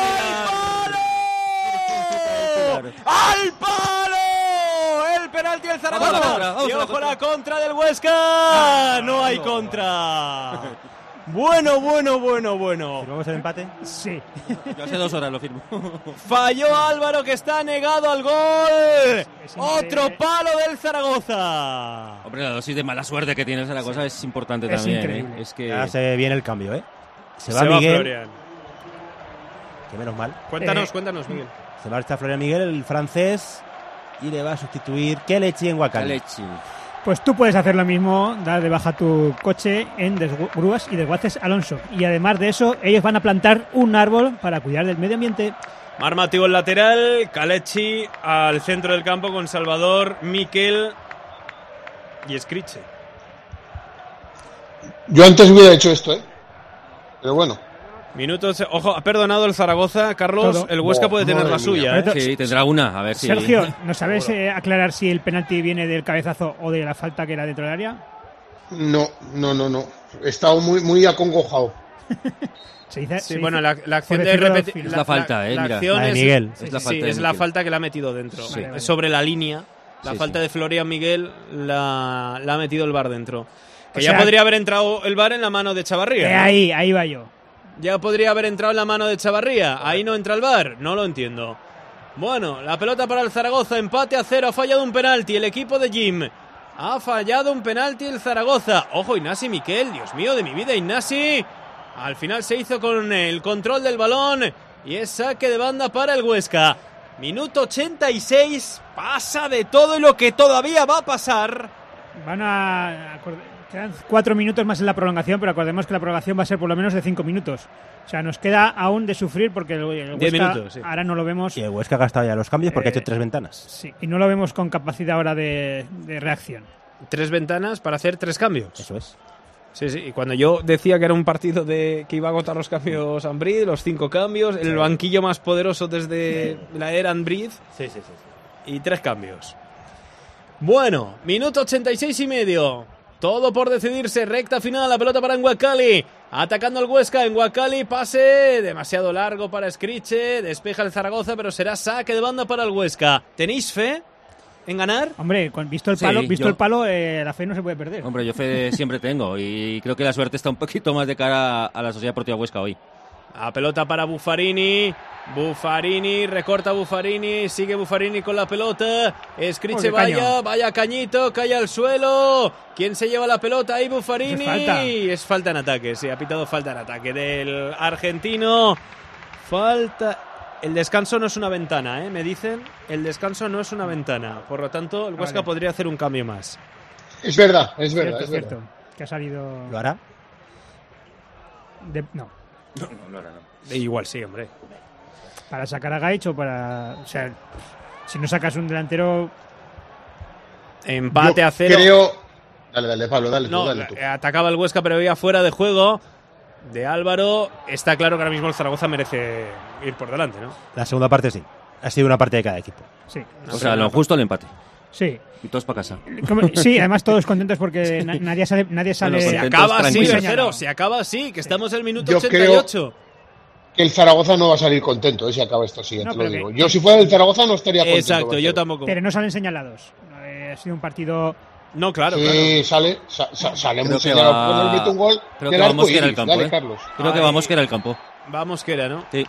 ¡Al palo! El penalti del Zaragoza. Y ojo la contra del Huesca. No hay contra. Bueno. ¿Firmamos el empate? Sí. Yo hace 2 horas lo firmo. Falló Álvaro, que está negado al gol. Otro palo del Zaragoza. Hombre, la dosis de mala suerte que tiene el Zaragoza es importante también. Increíble. Es que ya se viene el cambio, ¿eh? Se va Miguel. Florian. Que menos mal. Cuéntanos, Miguel. Se marcha Florian Miguel, el francés, y le va a sustituir Kelechi en Huacali. Pues tú puedes hacer lo mismo, dar de baja tu coche en Grúas y Desguaces Alonso. Y además de eso, ellos van a plantar un árbol para cuidar del medio ambiente. Mar Mateo en lateral, Kelechi al centro del campo con Salvador, Miquel y Scriche. Yo antes hubiera hecho esto, pero bueno. Minutos, ojo, ha perdonado el Zaragoza, Carlos. Todo. El Huesca puede tener la suya. Sí, tendrá una, a ver si... Sergio, ¿no sabes aclarar si el penalti viene del cabezazo o de la falta que era dentro del área? No. He estado muy acongojado. Bueno, la acción de repetir... Es la falta, la mira. acción la de Miguel. Es la falta que la ha metido dentro. Sí. Vale. Sobre la línea. La falta de Florian Miguel la ha metido el VAR dentro. Que O sea, ya podría haber entrado el VAR en la mano de Chavarría. ¿No? Ahí va yo. Ya podría haber entrado en la mano de Chavarría. Ahí no entra el VAR. No lo entiendo. Bueno, la pelota para el Zaragoza. Empate a 0. Ha fallado un penalti el equipo de Jim. Ha fallado un penalti el Zaragoza. Ojo, Ignasi Miquel. Dios mío de mi vida, Ignasi. Al final se hizo con el control del balón. Y es saque de banda para el Huesca. Minuto 86. Pasa de todo y lo que todavía va a pasar. Quedan 4 minutos más en la prolongación, pero acordemos que la prolongación va a ser por lo menos de 5 minutos. O sea, nos queda aún de sufrir porque el Huesca 10 minutos, sí. Ahora no lo vemos. Y el Huesca ha gastado ya los cambios porque ha hecho 3 ventanas. Sí, y no lo vemos con capacidad ahora de reacción. 3 ventanas para hacer 3 cambios. Eso es. Sí, y cuando yo decía que era un partido que iba a agotar los cambios Ambriz, los 5 cambios, el banquillo más poderoso desde la era Ambriz. Sí. Y 3 cambios. Bueno, minuto 86 y medio. Todo por decidirse, recta final, la pelota para Huacali. Atacando el Huesca, en Huacali, pase demasiado largo para Scriche, despeja el Zaragoza, pero será saque de banda para el Huesca. ¿Tenéis fe en ganar? Hombre, visto el palo, la fe no se puede perder. Hombre, yo fe siempre tengo y creo que la suerte está un poquito más de cara a la Sociedad Deportiva Huesca hoy. A pelota para Buffarini. Buffarini, recorta Buffarini, sigue Buffarini con la pelota. Scriche vaya cañito, cae al suelo. ¿Quién se lleva la pelota? Ahí Buffarini. Es falta en ataque, sí, ha pitado falta en ataque del argentino. Falta. El descanso no es una ventana, me dicen. El descanso no es una ventana. Por lo tanto, el Huesca podría hacer un cambio más. Es verdad. Cierto. Que ha salido. ¿Lo hará? No. No lo hará, no. Igual sí, hombre. Para sacar a Gaich o para... O sea, si no sacas un delantero... Empate a 0. Creo... Dale, Pablo, dale tú. Atacaba el Huesca, pero había fuera de juego de Álvaro. Está claro que ahora mismo el Zaragoza merece ir por delante, ¿no? La segunda parte sí. Ha sido una parte de cada equipo. Sí. O sea, lo justo el empate. Sí. Y todos para casa. Sí, además todos contentos porque nadie sale Bueno, se acaba así, Bercero, se acaba así, que estamos en el minuto 88. Creo que el Zaragoza no va a salir contento si acaba esto así, te lo digo. Yo si fuera el Zaragoza no estaría contento. Exacto, yo tampoco. Pero no salen señalados. Ha sido un partido... No, claro. Sí, sale muy señalado. Cuando mete un gol del arco iris. Dale, Carlos. Creo que va Mosquera al campo. Va Mosquera, ¿no? Sí.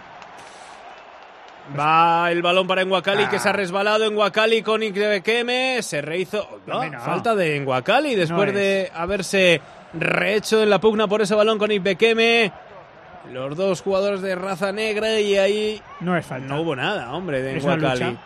Va el balón para Huacali, que se ha resbalado en Huacali con Ibekeme. Se rehizo. Falta de Huacali después de haberse rehecho en la pugna por ese balón con Ibekeme. Los dos jugadores de raza negra y ahí no es falta. No hubo nada, hombre, de Es una Guacali. lucha.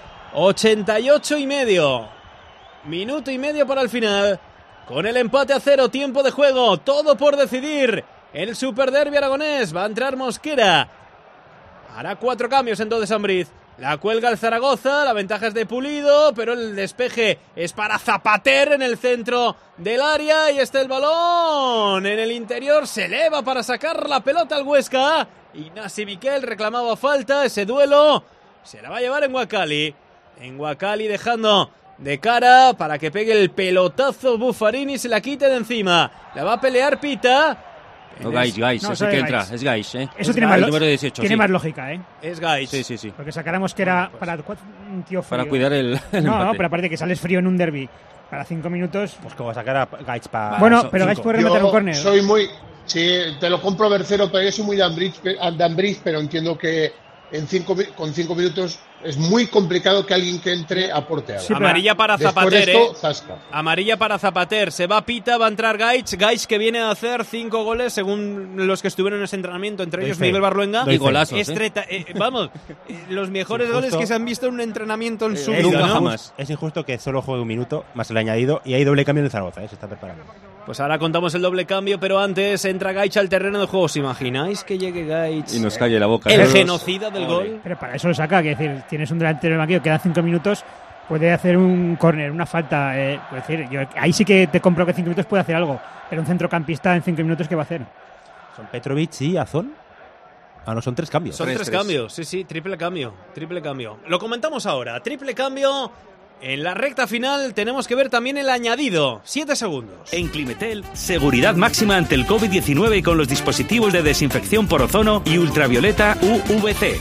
88 y medio. Minuto y medio para el final. Con el empate a 0, tiempo de juego. Todo por decidir. El Superderbi aragonés. Va a entrar Mosquera. Hará 4 cambios entonces Ambriz. La cuelga el Zaragoza, la ventaja es de Pulido, pero el despeje es para Zapater en el centro del área y está el balón en el interior, se eleva para sacar la pelota al Huesca. Ignasi Miquel reclamaba falta, ese duelo se la va a llevar en Guacali. En Guacali dejando de cara para que pegue el pelotazo Buffarini y se la quite de encima. La va a pelear Pita. No, Gaich, No, ese soy que Gaich. entra, es Gaich, Eso es tiene, Gaich, más, número 18, tiene sí. más lógica, ¿eh? Es Gaich. Sí. Porque sacáramos que era para un tío frío. Para cuidar el No, empate. pero aparte que sales frío en un derbi para 5 minutos. Pues como sacar a Gaich para... Bueno, pero Gaich puede rematar un córner. Soy muy... Sí, te lo compro, Bercero, pero yo soy muy de Ambriz, pero entiendo que con 5 minutos es muy complicado que alguien que entre aporte algo. Sí, amarilla para Zapater, Después de esto, zasca. Amarilla para Zapater. Se va Pita, va a entrar Gaich. Gaich que viene a hacer 5 goles según los que estuvieron en ese entrenamiento, entre ellos Miguel Barluenga. Y golazos, vamos, los mejores Sí, goles justo. que se han visto en un entrenamiento en su Es vida, ¿no? injusto, es injusto que solo juegue un minuto más el añadido y hay doble cambio en el Zaragoza, se está preparando. Pues ahora contamos el doble cambio, pero antes entra Gaich al terreno de juego. ¿Os imagináis que llegue Gaich? Y nos calle la boca. El Todos. genocida del gol. Pero para eso lo saca, que decir, tienes un delantero en el banquillo, quedan 5 minutos, puede hacer un córner, una falta. Puede decir, ahí sí que te compro que 5 minutos puede hacer algo, pero un centrocampista en 5 minutos, ¿qué va a hacer? Son Petrovic y Azón. Ah, no, son 3 cambios. Son 3 cambios, sí, triple cambio. Lo comentamos ahora, triple cambio. En la recta final tenemos que ver también el añadido. 7 segundos. En Climetel, seguridad máxima ante el COVID-19 con los dispositivos de desinfección por ozono y ultravioleta UVC.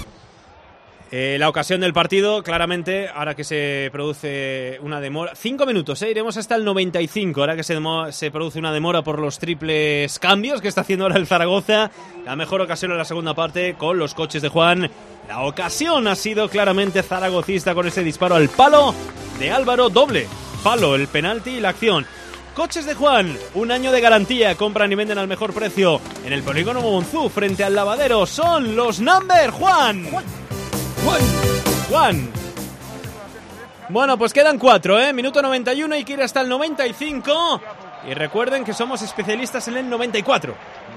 La ocasión del partido, claramente, ahora que se produce una demora. 5 minutos, iremos hasta el 95. Ahora que se produce una demora por los triples cambios que está haciendo ahora el Zaragoza. La mejor ocasión en la segunda parte con los coches de Juan. La ocasión ha sido claramente zaragocista con ese disparo al palo de Álvaro. Doble palo, el penalti y la acción. Coches de Juan, 1 año de garantía, compran y venden al mejor precio en el polígono Monzú frente al lavadero. Son los Number Juan. Bueno, pues quedan 4, minuto 91 y que ir hasta el 95. Y recuerden que somos especialistas en el 94.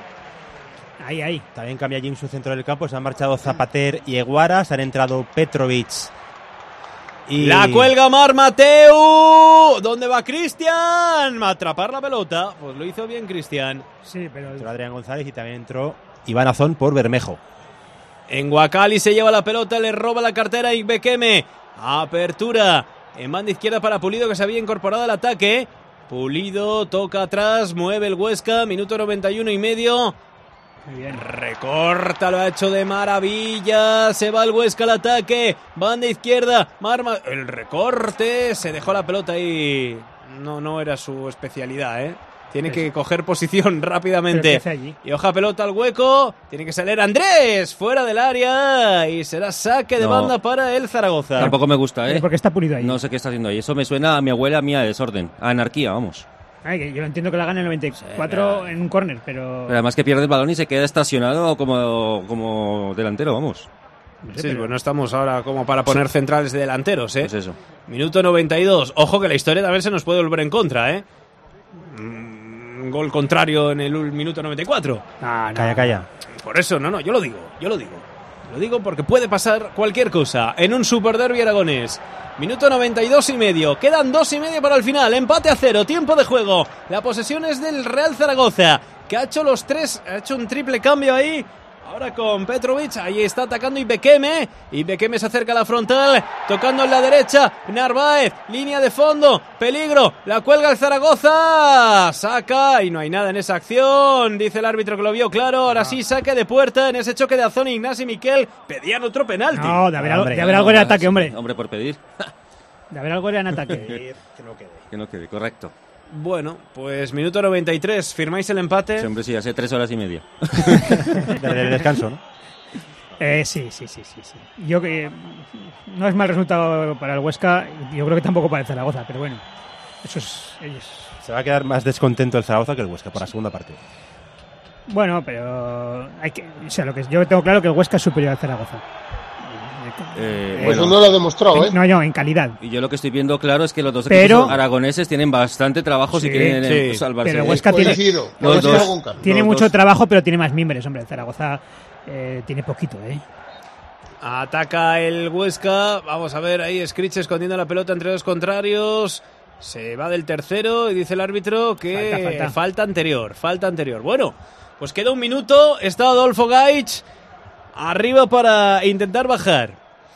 Ahí. También cambia Jim su centro del campo, se han marchado Zapater y Eguara, se han entrado Petrovic y... La cuelga Mar Mateu. ¿Dónde va Cristian? A atrapar la pelota. Pues lo hizo bien Cristian. Sí, pero... Entró Adrián González y también entró Iván Azón por Bermejo. En Guacali se lleva la pelota, le roba la cartera a Ibekeme. Apertura en banda izquierda para Pulido, que se había incorporado al ataque. Pulido toca atrás, mueve el Huesca, minuto 91 y medio. Muy bien. Recorta, lo ha hecho de maravilla. Se va el Huesca al ataque. Banda izquierda. El recorte. Se dejó la pelota ahí. No era su especialidad, Tiene que coger posición rápidamente. Y hoja pelota al hueco. Tiene que salir Andrés fuera del área. Y será saque de banda para el Zaragoza. Tampoco me gusta, Porque está Pulido ahí. No sé qué está haciendo ahí. Eso me suena a mi abuela mía de desorden. A anarquía, vamos. Que yo entiendo que la gana en el 94 en un córner, pero además que pierde el balón y se queda estacionado como delantero, vamos. Sí, pues no estamos ahora como para poner centrales de delanteros, Pues eso. Minuto 92. Ojo que la historia también se nos puede volver en contra, Gol contrario en el minuto 94. Calla. Por eso, yo lo digo. Lo digo porque puede pasar cualquier cosa en un Superderbi aragonés. Minuto 92 y medio. Quedan 2 y medio para el final. Empate a 0. Tiempo de juego. La posesión es del Real Zaragoza, que ha hecho los 3. Ha hecho un triple cambio ahí. Ahora con Petrovic. Ahí está atacando Ibekeme. Ibekeme se acerca a la frontal. Tocando en la derecha. Narváez. Línea de fondo. Peligro. La cuelga el Zaragoza. Saca. Y no hay nada en esa acción. Dice el árbitro que lo vio claro. Ahora sí, saque de puerta. En ese choque de Azón y Ignasi Miquel. Pedían otro penalti. No, de haber algo en ataque, hombre. Hombre, por pedir. De haber algo en ataque. Que no quede, correcto. Bueno, pues minuto 93. ¿Firmáis el empate? Sí, hombre, sí, hace 3 horas y media. Del descanso, ¿no? Sí. Yo que no es mal resultado para el Huesca, yo creo que tampoco para el Zaragoza, pero bueno, eso es ellos. Se va a quedar más descontento el Zaragoza que el Huesca por la segunda parte. Bueno, pero lo que yo tengo claro que el Huesca es superior al Zaragoza. Pues no lo ha demostrado, ¿eh? No, en calidad. Y yo lo que estoy viendo claro es que los dos equipos aragoneses tienen bastante trabajo si quieren salvarse. Pero el Huesca tiene mucho trabajo, pero tiene más mimbres, hombre. El Zaragoza tiene poquito, ¿eh? Ataca el Huesca. Vamos a ver, ahí Scrich escondiendo la pelota entre dos contrarios. Se va del tercero y dice el árbitro que falta anterior. Bueno, pues queda un minuto. Está Adolfo Gaich arriba para intentar bajar.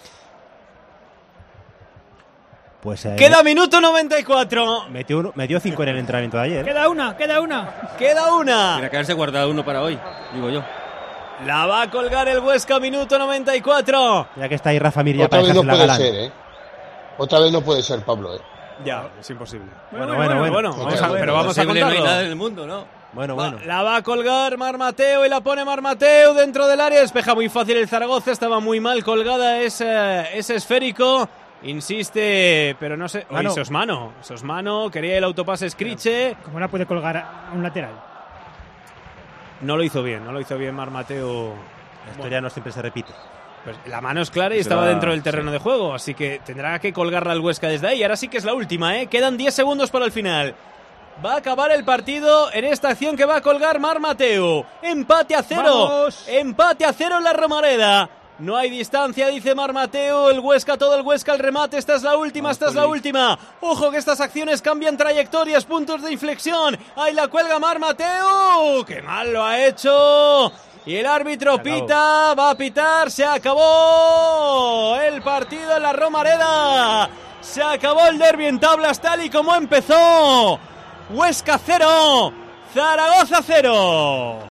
Pues queda minuto 94. Metió 5 en el entrenamiento de ayer. Queda una. Tiene que haberse guardado uno para hoy, digo yo. La va a colgar el Huesca, minuto 94. Ya que está ahí Rafa Mir ya otra para vez no puede galán. ser, ¿eh? Otra vez no puede ser, Pablo, ¿eh? Ya, es imposible. Bueno. Pero vamos a contarlo. No hay nada en el mundo, ¿no? Bueno. La va a colgar Marc Mateu y la pone Marc Mateu dentro del área. Despeja muy fácil el Zaragoza. Estaba muy mal colgada ese esférico. Insiste, pero no sé. Sosmano. Quería el autopase Scriche. ¿Cómo la puede colgar a un lateral? No lo hizo bien Marc Mateu. La historia no siempre se repite. Pues la mano es clara y estaba dentro del terreno de juego, así que tendrá que colgarla al Huesca desde ahí. Ahora sí que es la última, ¿eh? Quedan 10 segundos para el final. Va a acabar el partido en esta acción que va a colgar Marc Mateu. Empate a 0. ¡Vamos! Empate a 0 en la Romareda. No hay distancia, dice Marc Mateu. El Huesca, todo el Huesca, el remate. Esta es la última. Ojo que estas acciones cambian trayectorias, puntos de inflexión. Ahí la cuelga Marc Mateu. ¡Qué mal lo ha hecho! Y el árbitro va a pitar. Se acabó el partido en la Romareda. Se acabó el derbi en tablas tal y como empezó. Huesca 0, Zaragoza 0.